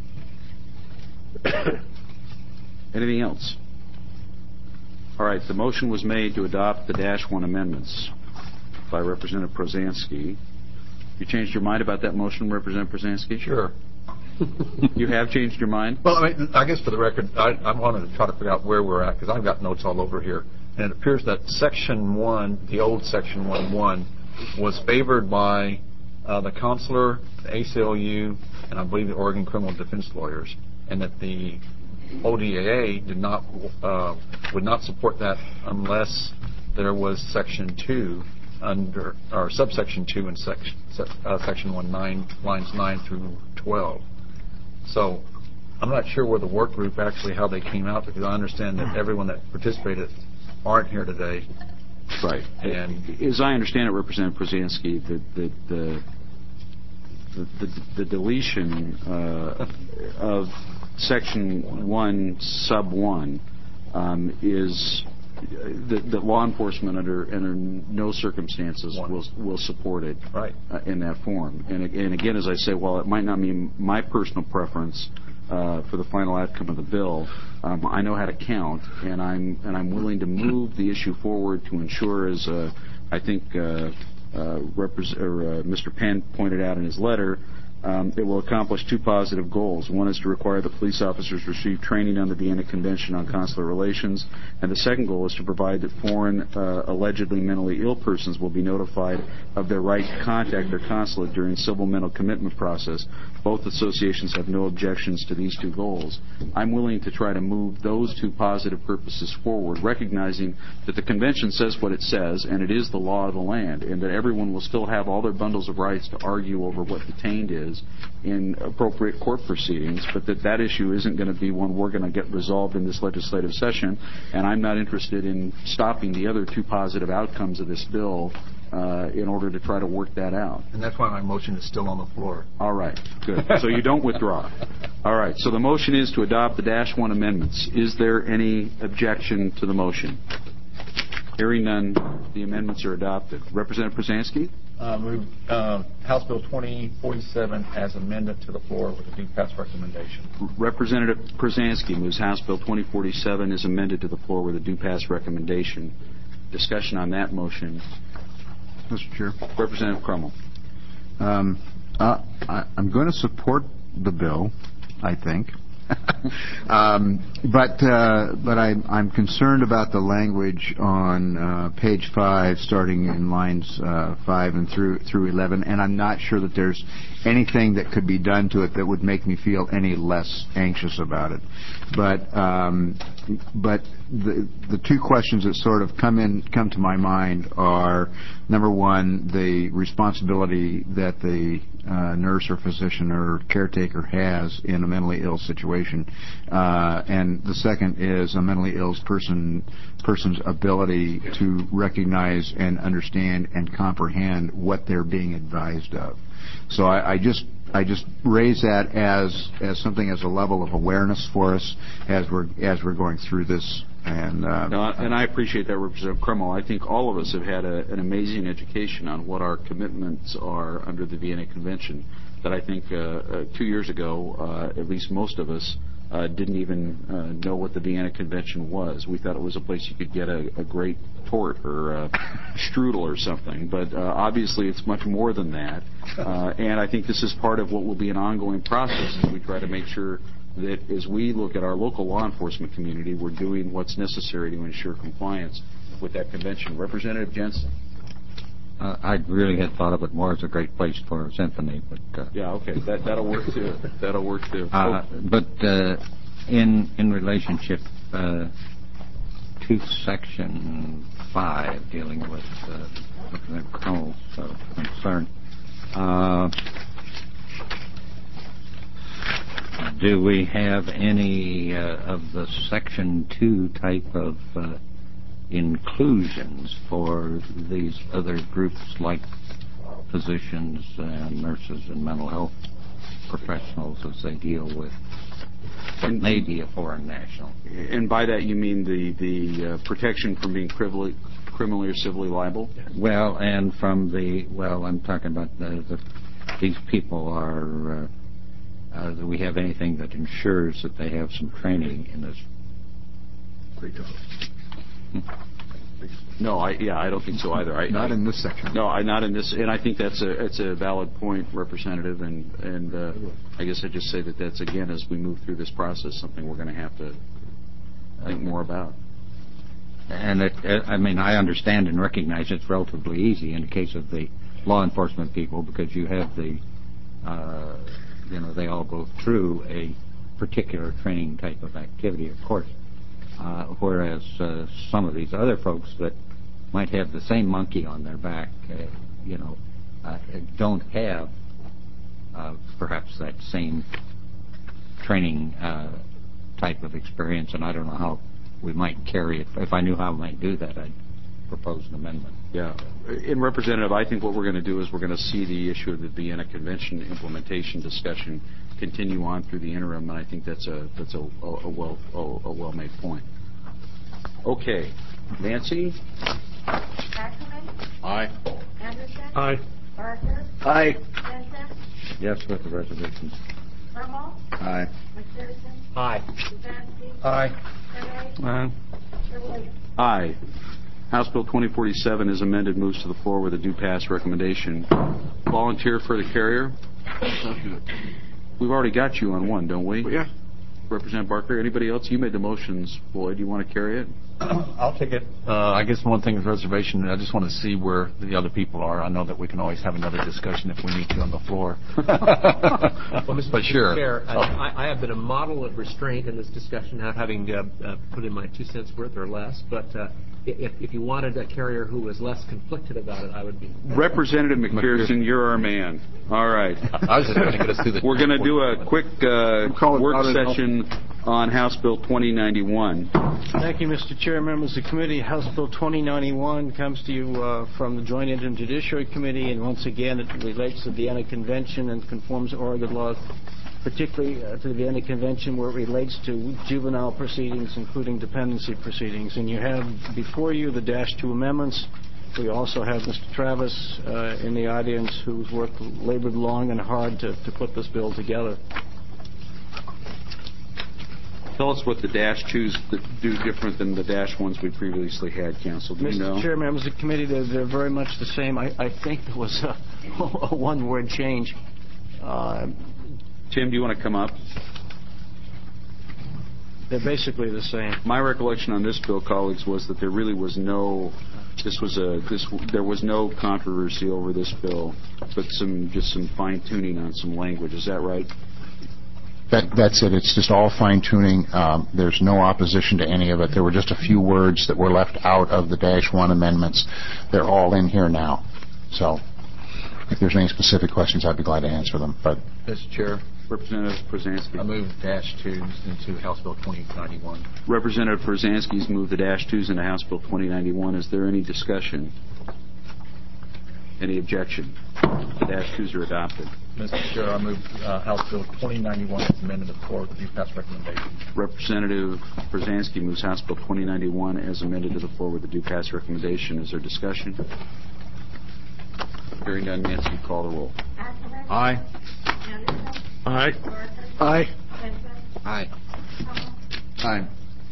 Anything else? All right, the motion was made to adopt the -1 amendments by Representative Prozanski. You changed your mind about that motion, Representative Prozanski? Sure. You have changed your mind? Well, I guess for the record, I wanted to try to figure out where we're at, because I've got notes all over here. And it appears that Section 1, the old Section 1.1, was favored by the consular, the ACLU, and I believe the Oregon Criminal Defense Lawyers, and that the ODAA would not support that unless there was Section 2 or subsection 2 in Section 1, lines 9 through 12. So I'm not sure where the work group actually, how they came out, because I understand that everyone that participated aren't here today. Right. And as I understand it, Representative Prozanski, the deletion of Section 1, sub 1, is that law enforcement under no circumstances will support it in that form. And again, as I say, while it might not be my personal preference for the final outcome of the bill, I know how to count, and I'm willing to move the issue forward to ensure, as I think Mr. Penn pointed out in his letter, it will accomplish two positive goals. One is to require that police officers receive training on the Vienna Convention on Consular Relations, and the second goal is to provide that foreign allegedly mentally ill persons will be notified of their right to contact their consulate during civil mental commitment process. Both associations have no objections to these two goals. I'm willing to try to move those two positive purposes forward, recognizing that the convention says what it says, and it is the law of the land, and that everyone will still have all their bundles of rights to argue over what detained is, charges in appropriate court proceedings, but that issue isn't going to be one we're going to get resolved in this legislative session, and I'm not interested in stopping the other two positive outcomes of this bill in order to try to work that out. And that's why my motion is still on the floor. All right, good. So you don't withdraw. All right, so the motion is to adopt the Dash 1 amendments. Is there any objection to the motion? Hearing none, the amendments are adopted. Representative Przanski? Move House Bill 2047 as amended to the floor with a due pass recommendation. Representative Przanski moves House Bill 2047 as amended to the floor with a due pass recommendation. Discussion on that motion. Mr. Chair. Representative Crummell. I'm going to support the bill, I think. But I'm concerned about the language on page 5, starting in lines 5 and through 11, and I'm not sure that there's anything that could be done to it that would make me feel any less anxious about it. But the two questions that sort of come to my mind are, number one, the responsibility that the nurse or physician or caretaker has in a mentally ill situation, and the second is a mentally ill person's ability to recognize and understand and comprehend what they're being advised of. So I just raise that as something, as a level of awareness for us as we're going through this. And I appreciate that, Representative Crummell. I think all of us have had an amazing education on what our commitments are under the Vienna Convention that I think 2 years ago, at least most of us, didn't even know what the Vienna Convention was. We thought it was a place you could get a great tort or a strudel or something, but obviously it's much more than that. And I think this is part of what will be an ongoing process as we try to make sure that as we look at our local law enforcement community, we're doing what's necessary to ensure compliance with that convention. Representative Jensen. I really had thought of it more as a great place for a symphony, but yeah, okay, that'll work too. That'll work too. But in relationship to Section 5, dealing with Representative Crummell's concern, do we have any of the Section 2 type of inclusions for these other groups like physicians and nurses and mental health professionals as they deal with what may be a foreign national? And by that you mean the protection from being criminally or civilly liable? Well, and from I'm talking about these people are... do we have anything that ensures that they have some training in this? Great job. No, I don't think so either. Not in this section. No, not in this, and I think it's a valid point, Representative, and I guess I'd just say that's, again, as we move through this process, something we're going to have to think more about. And I understand and recognize it's relatively easy in the case of the law enforcement people, because you have they all go through a particular training type of activity, of course. Whereas some of these other folks that might have the same monkey on their back, don't have perhaps that same training type of experience, and I don't know how we might carry it. If I knew how we might do that, I'd propose an amendment. Yeah. And Representative, I think what we're going to do is we're going to see the issue of the Vienna Convention implementation discussion continue on through the interim, and I think that's a well-made point. Okay. Nancy? Ackerman? Aye. Anderson? Aye. Barker? Aye. Jensen? Yes, with the reservations. Crummell? Aye. McPherson? Aye. Szczanski? Aye. Surley? Aye. Sir Williams? Aye. House Bill 2047 is amended, moves to the floor with a due pass recommendation. Volunteer for the carrier? We've already got you on one, don't we? Yeah. Representative Barker, anybody else? You made the motions, Floyd. You want to carry it? I'll take it. I guess one thing is reservation. I just want to see where the other people are. I know that we can always have another discussion if we need to on the floor. Well, Mr. Sure. Chair, I have been a model of restraint in this discussion, not having put in my 2 cents worth or less. But if you wanted a carrier who was less conflicted about it, I would be. Representative McPherson, you're our man. All right. I was just going to get us through the... We're going to do a quick work session on House Bill 2091. Thank you, Mr. Chair. Members of the committee, House Bill 2091 comes to you from the Joint Interim Judiciary Committee, and once again it relates to the Vienna Convention and conforms to Oregon law, particularly to the Vienna Convention where it relates to juvenile proceedings, including dependency proceedings. And you have before you the -2 amendments. We also have Mr. Travis in the audience, who's labored long and hard to put this bill together. Tell us what the -2s do different than the -1s we previously had, Counsel. Do you know? Mr. Chair, members of the committee, they're very much the same. I think there was a one-word change. Tim, do you want to come up? They're basically the same. My recollection on this bill, colleagues, was that there really was there was no controversy over this bill, but just some fine-tuning on some language. Is that right? That's it. It's just all fine-tuning. There's no opposition to any of it. There were just a few words that were left out of the -1 amendments. They're all in here now. So if there's any specific questions, I'd be glad to answer them. But Mr. Chair. Representative Przanski. I move -2s into House Bill 2091. Representative Przanski's moved the -2s into House Bill 2091. Is there any discussion? Any objection? The -2s are adopted. Mr. Chair, I move House Bill 2091 as amended to the floor with the due pass recommendation. Representative Przanski moves House Bill 2091 as amended to the floor with the due pass recommendation. Is there discussion? Hearing none, Nancy, call the roll. Aye. Aye. Aye. Aye. Aye.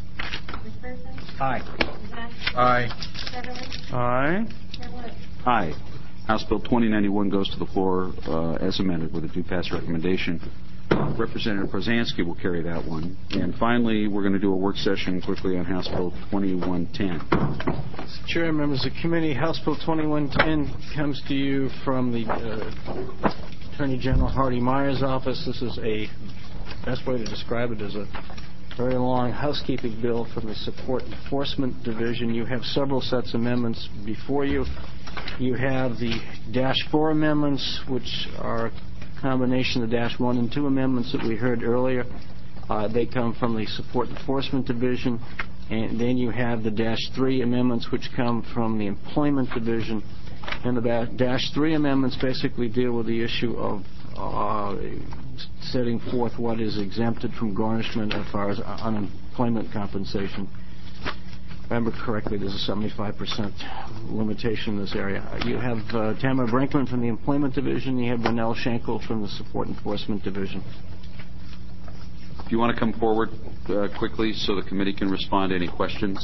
Aye. Aye. Aye. Aye. House Bill 2091 goes to the floor as amended with a due pass recommendation. Representative Przanski will carry that one. And finally, we're going to do a work session quickly on House Bill 2110. Mr. Chair, members of the committee, House Bill 2110 comes to you from the Attorney General Hardy Meyer's office. This is best way to describe it is a very long housekeeping bill from the Support Enforcement Division. You have several sets of amendments before you. You have the -4 amendments, which are a combination of the -1 and 2 amendments that we heard earlier. They come from the Support Enforcement Division. And then you have the -3 amendments, which come from the Employment Division. And the -3 amendments basically deal with the issue of setting forth what is exempted from garnishment as far as unemployment compensation. If I remember correctly, there's a 75% limitation in this area. You have Tamara Brinkman from the Employment Division. You have Ronell Schenkel from the Support Enforcement Division. If you want to come forward quickly so the committee can respond to any questions.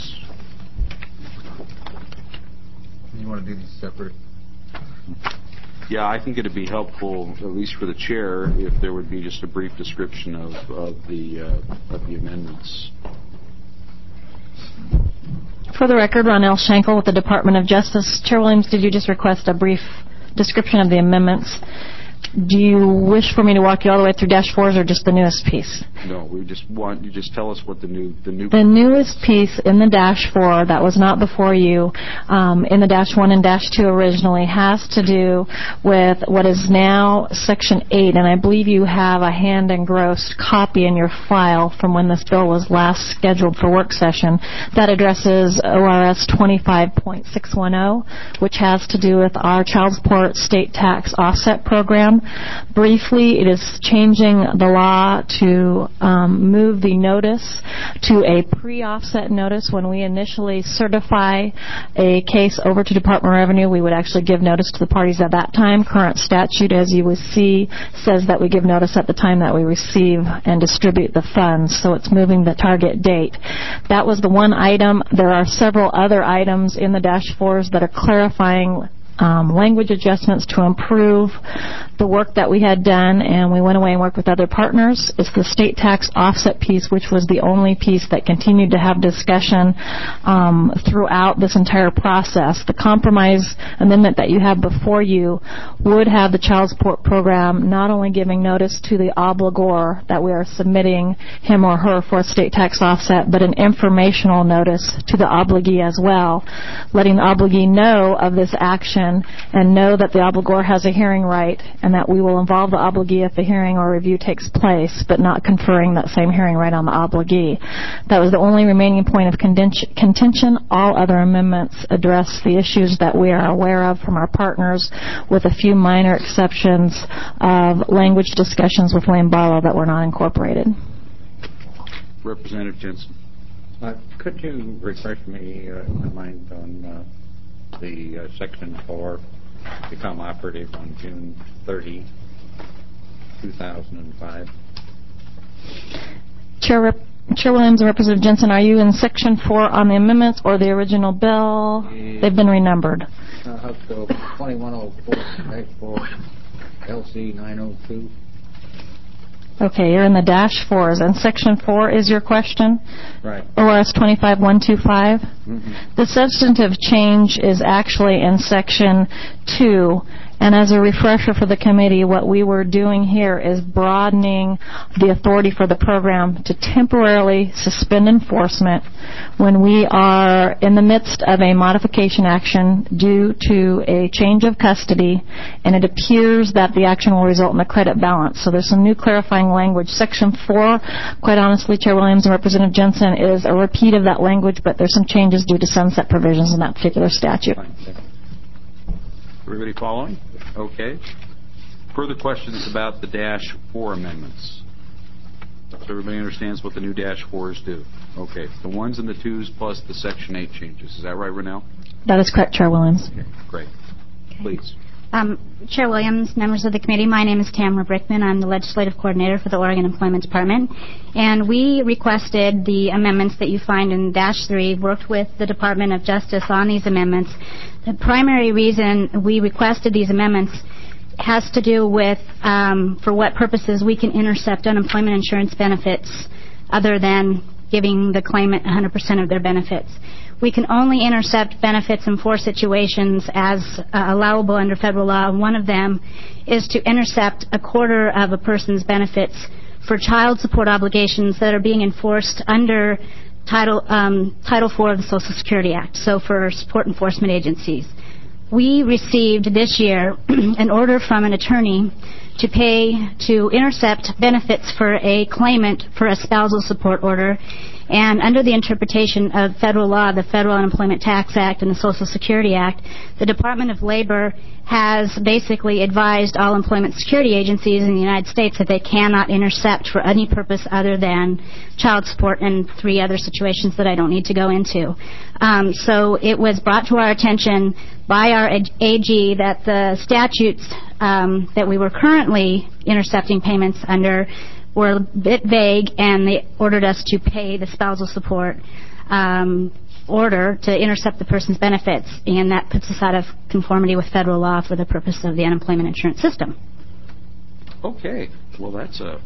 You want to do these separate? Yeah, I think it would be helpful, at least for the chair, if there would be just a brief description of the amendments. For the record, Ronell Schenkel with the Department of Justice. Chair Williams, did you just request a brief description of the amendments? Do you wish for me to walk you all the way through -4s or just the newest piece? No, we just want you just tell us what the newest piece in the -4 that was not before you in the -1 and -2 originally has to do with what is now Section 8, and I believe you have a hand-engrossed copy in your file from when this bill was last scheduled for work session that addresses ORS 25.610, which has to do with our child support state tax offset program. Briefly, it is changing the law to move the notice to a pre-offset notice. When we initially certify a case over to Department of Revenue, we would actually give notice to the parties at that time. Current statute, as you will see, says that we give notice at the time that we receive and distribute the funds, so it's moving the target date. That was the one item. There are several other items in the -4s that are clarifying language adjustments to improve the work that we had done, and we went away and worked with other partners. It's the state tax offset piece, which was the only piece that continued to have discussion throughout this entire process. The compromise amendment that you have before you would have the child support program not only giving notice to the obligor that we are submitting him or her for a state tax offset, but an informational notice to the obligee as well, letting the obligee know of this action discussion and know that the obligor has a hearing right and that we will involve the obligee if the hearing or review takes place, but not conferring that same hearing right on the obligee. That was the only remaining point of contention. All other amendments address the issues that we are aware of from our partners, with a few minor exceptions of language discussions with Lane Barlow that were not incorporated. Representative Jensen. Could you refresh me, my mind on the Section 4 become operative on June 30, 2005? Chair Williams and Representative Jensen, are you in Section 4 on the amendments or the original bill? They've been renumbered. House Bill 2104-4, LC 902. Okay, you're in the -4s, and Section 4 is your question? Right. ORS 25125? The substantive change is actually in Section 2, and as a refresher for the committee, what we were doing here is broadening the authority for the program to temporarily suspend enforcement when we are in the midst of a modification action due to a change of custody, and it appears that the action will result in a credit balance. So there's some new clarifying language. Section 4, quite honestly, Chair Williams and Representative Jensen, is a repeat of that language, but there's some changes due to sunset provisions in that particular statute. Everybody following? Okay. Further questions about the -4 amendments? So everybody understands what the new -4s do. Okay. The 1s and the 2s plus the Section 8 changes. Is that right, Renelle? That is correct, Chair Williams. Okay. Great. Please. Chair Williams, members of the committee, my name is Tamara Brickman. I'm the legislative coordinator for the Oregon Employment Department. And we requested the amendments that you find in -3, worked with the Department of Justice on these amendments. The primary reason we requested these amendments has to do with for what purposes we can intercept unemployment insurance benefits other than giving the claimant 100% of their benefits. We can only intercept benefits in 4 situations as allowable under federal law. One of them is to intercept a quarter of a person's benefits for child support obligations that are being enforced under Title IV of the Social Security Act, so for support enforcement agencies. We received this year an order from an attorney to intercept benefits for a claimant for a spousal support order. And under the interpretation of federal law, the Federal Unemployment Tax Act and the Social Security Act, the Department of Labor has basically advised all employment security agencies in the United States that they cannot intercept for any purpose other than child support and 3 other situations that I don't need to go into. So it was brought to our attention by our AG that the statutes that we were currently intercepting payments under were a bit vague, and they ordered us to pay the spousal support order to intercept the person's benefits, and that puts us out of conformity with federal law for the purpose of the unemployment insurance system. Okay. Well, that's going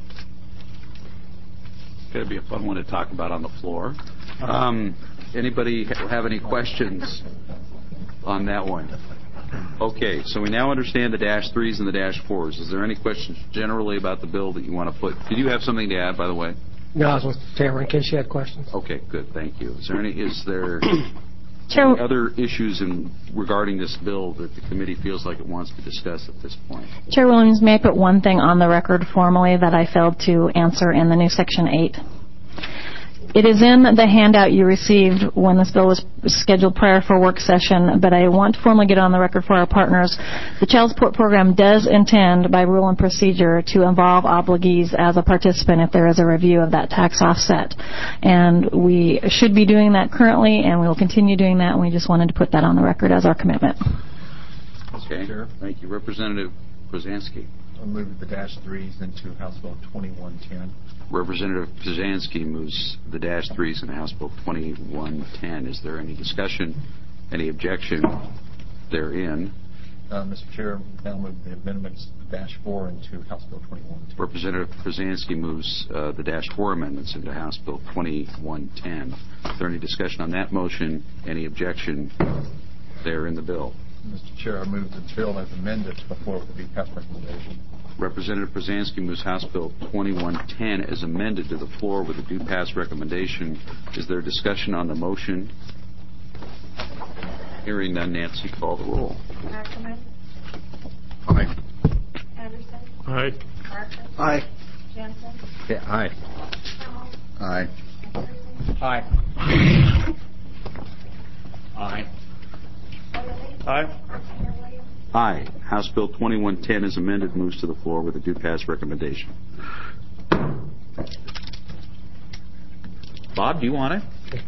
to be a fun one to talk about on the floor. Anybody have any questions on that one? Okay, so we now understand the -3s and the -4s. Is there any questions generally about the bill that you want to put? Did you have something to add, by the way? No, I was with Tamara in case you had questions. Okay, good, thank you. Is there any other issues regarding this bill that the committee feels like it wants to discuss at this point? Chair Williams, may I put one thing on the record formally that I failed to answer in the new Section 8? It is in the handout you received when this bill was scheduled prior for work session, but I want to formally get on the record for our partners. The Child Support Program does intend, by rule and procedure, to involve obligees as a participant if there is a review of that tax offset. And we should be doing that currently, and we will continue doing that, and we just wanted to put that on the record as our commitment. Okay. Thank you. Representative Brzezinski. I'll move the -3s into House Bill 2110. Representative Brzezinski moves the -3s in House Bill 2110. Is there any discussion, any objection therein? Mr. Chair, I'll move the amendments -4 into House Bill 2110. Representative Brzezinski moves the -4 amendments into House Bill 2110. Is there any discussion on that motion? Any objection there in the bill? Mr. Chair, I move the bill as amended before it will be passed recommendation. Representative Brzezinski moves House Bill 2110 as amended to the floor with a due pass recommendation. Is there discussion on the motion? Hearing none, Nancy, call the roll. Ackerman. Aye. Anderson. Aye. Marcus. Aye. Jensen. Yeah, aye. Howell. Aye. McPherson. Aye. Aye. Weatherly. Aye. Mayor Williams. Aye. House Bill 2110 is amended, moves to the floor with a do-pass recommendation. Bob, do you want it?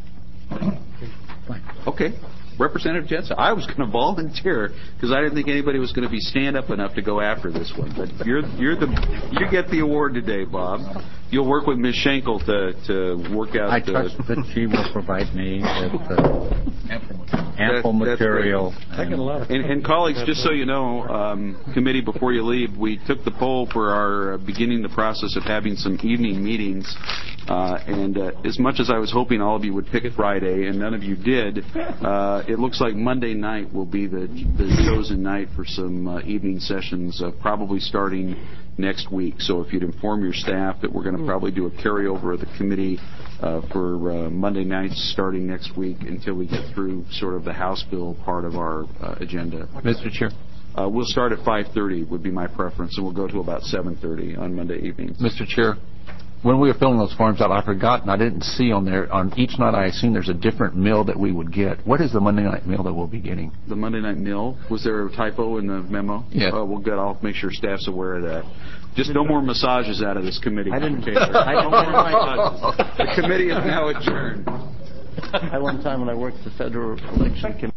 Okay. Representative Jensen, I was going to volunteer because I didn't think anybody was going to be stand up enough to go after this one. But you get the award today, Bob. You'll work with Ms. Schenkel to work out. I trust that she will provide me with ample material. And colleagues, just so you know, committee, before you leave, we took the poll for our beginning the process of having some evening meetings. And as much as I was hoping all of you would pick Friday, and none of you did, it looks like Monday night will be the chosen night for some evening sessions, probably starting next week. So if you'd inform your staff that we're going to probably do a carryover of the committee for Monday nights starting next week until we get through sort of the House bill part of our agenda. Mr. Chair. We'll start at 5:30 would be my preference, and we'll go to about 7:30 on Monday evenings. Mr. Chair, when we were filling those forms out, I forgot, and I didn't see on there, on each night I assume there's a different meal that we would get. What is the Monday night meal that we'll be getting? The Monday night meal? Was there a typo in the memo? Yeah. I'll make sure staff's aware of that. Just no more massages out of this committee. I didn't. No more massages. The committee is now adjourned. One time when I worked the Federal Election Commission,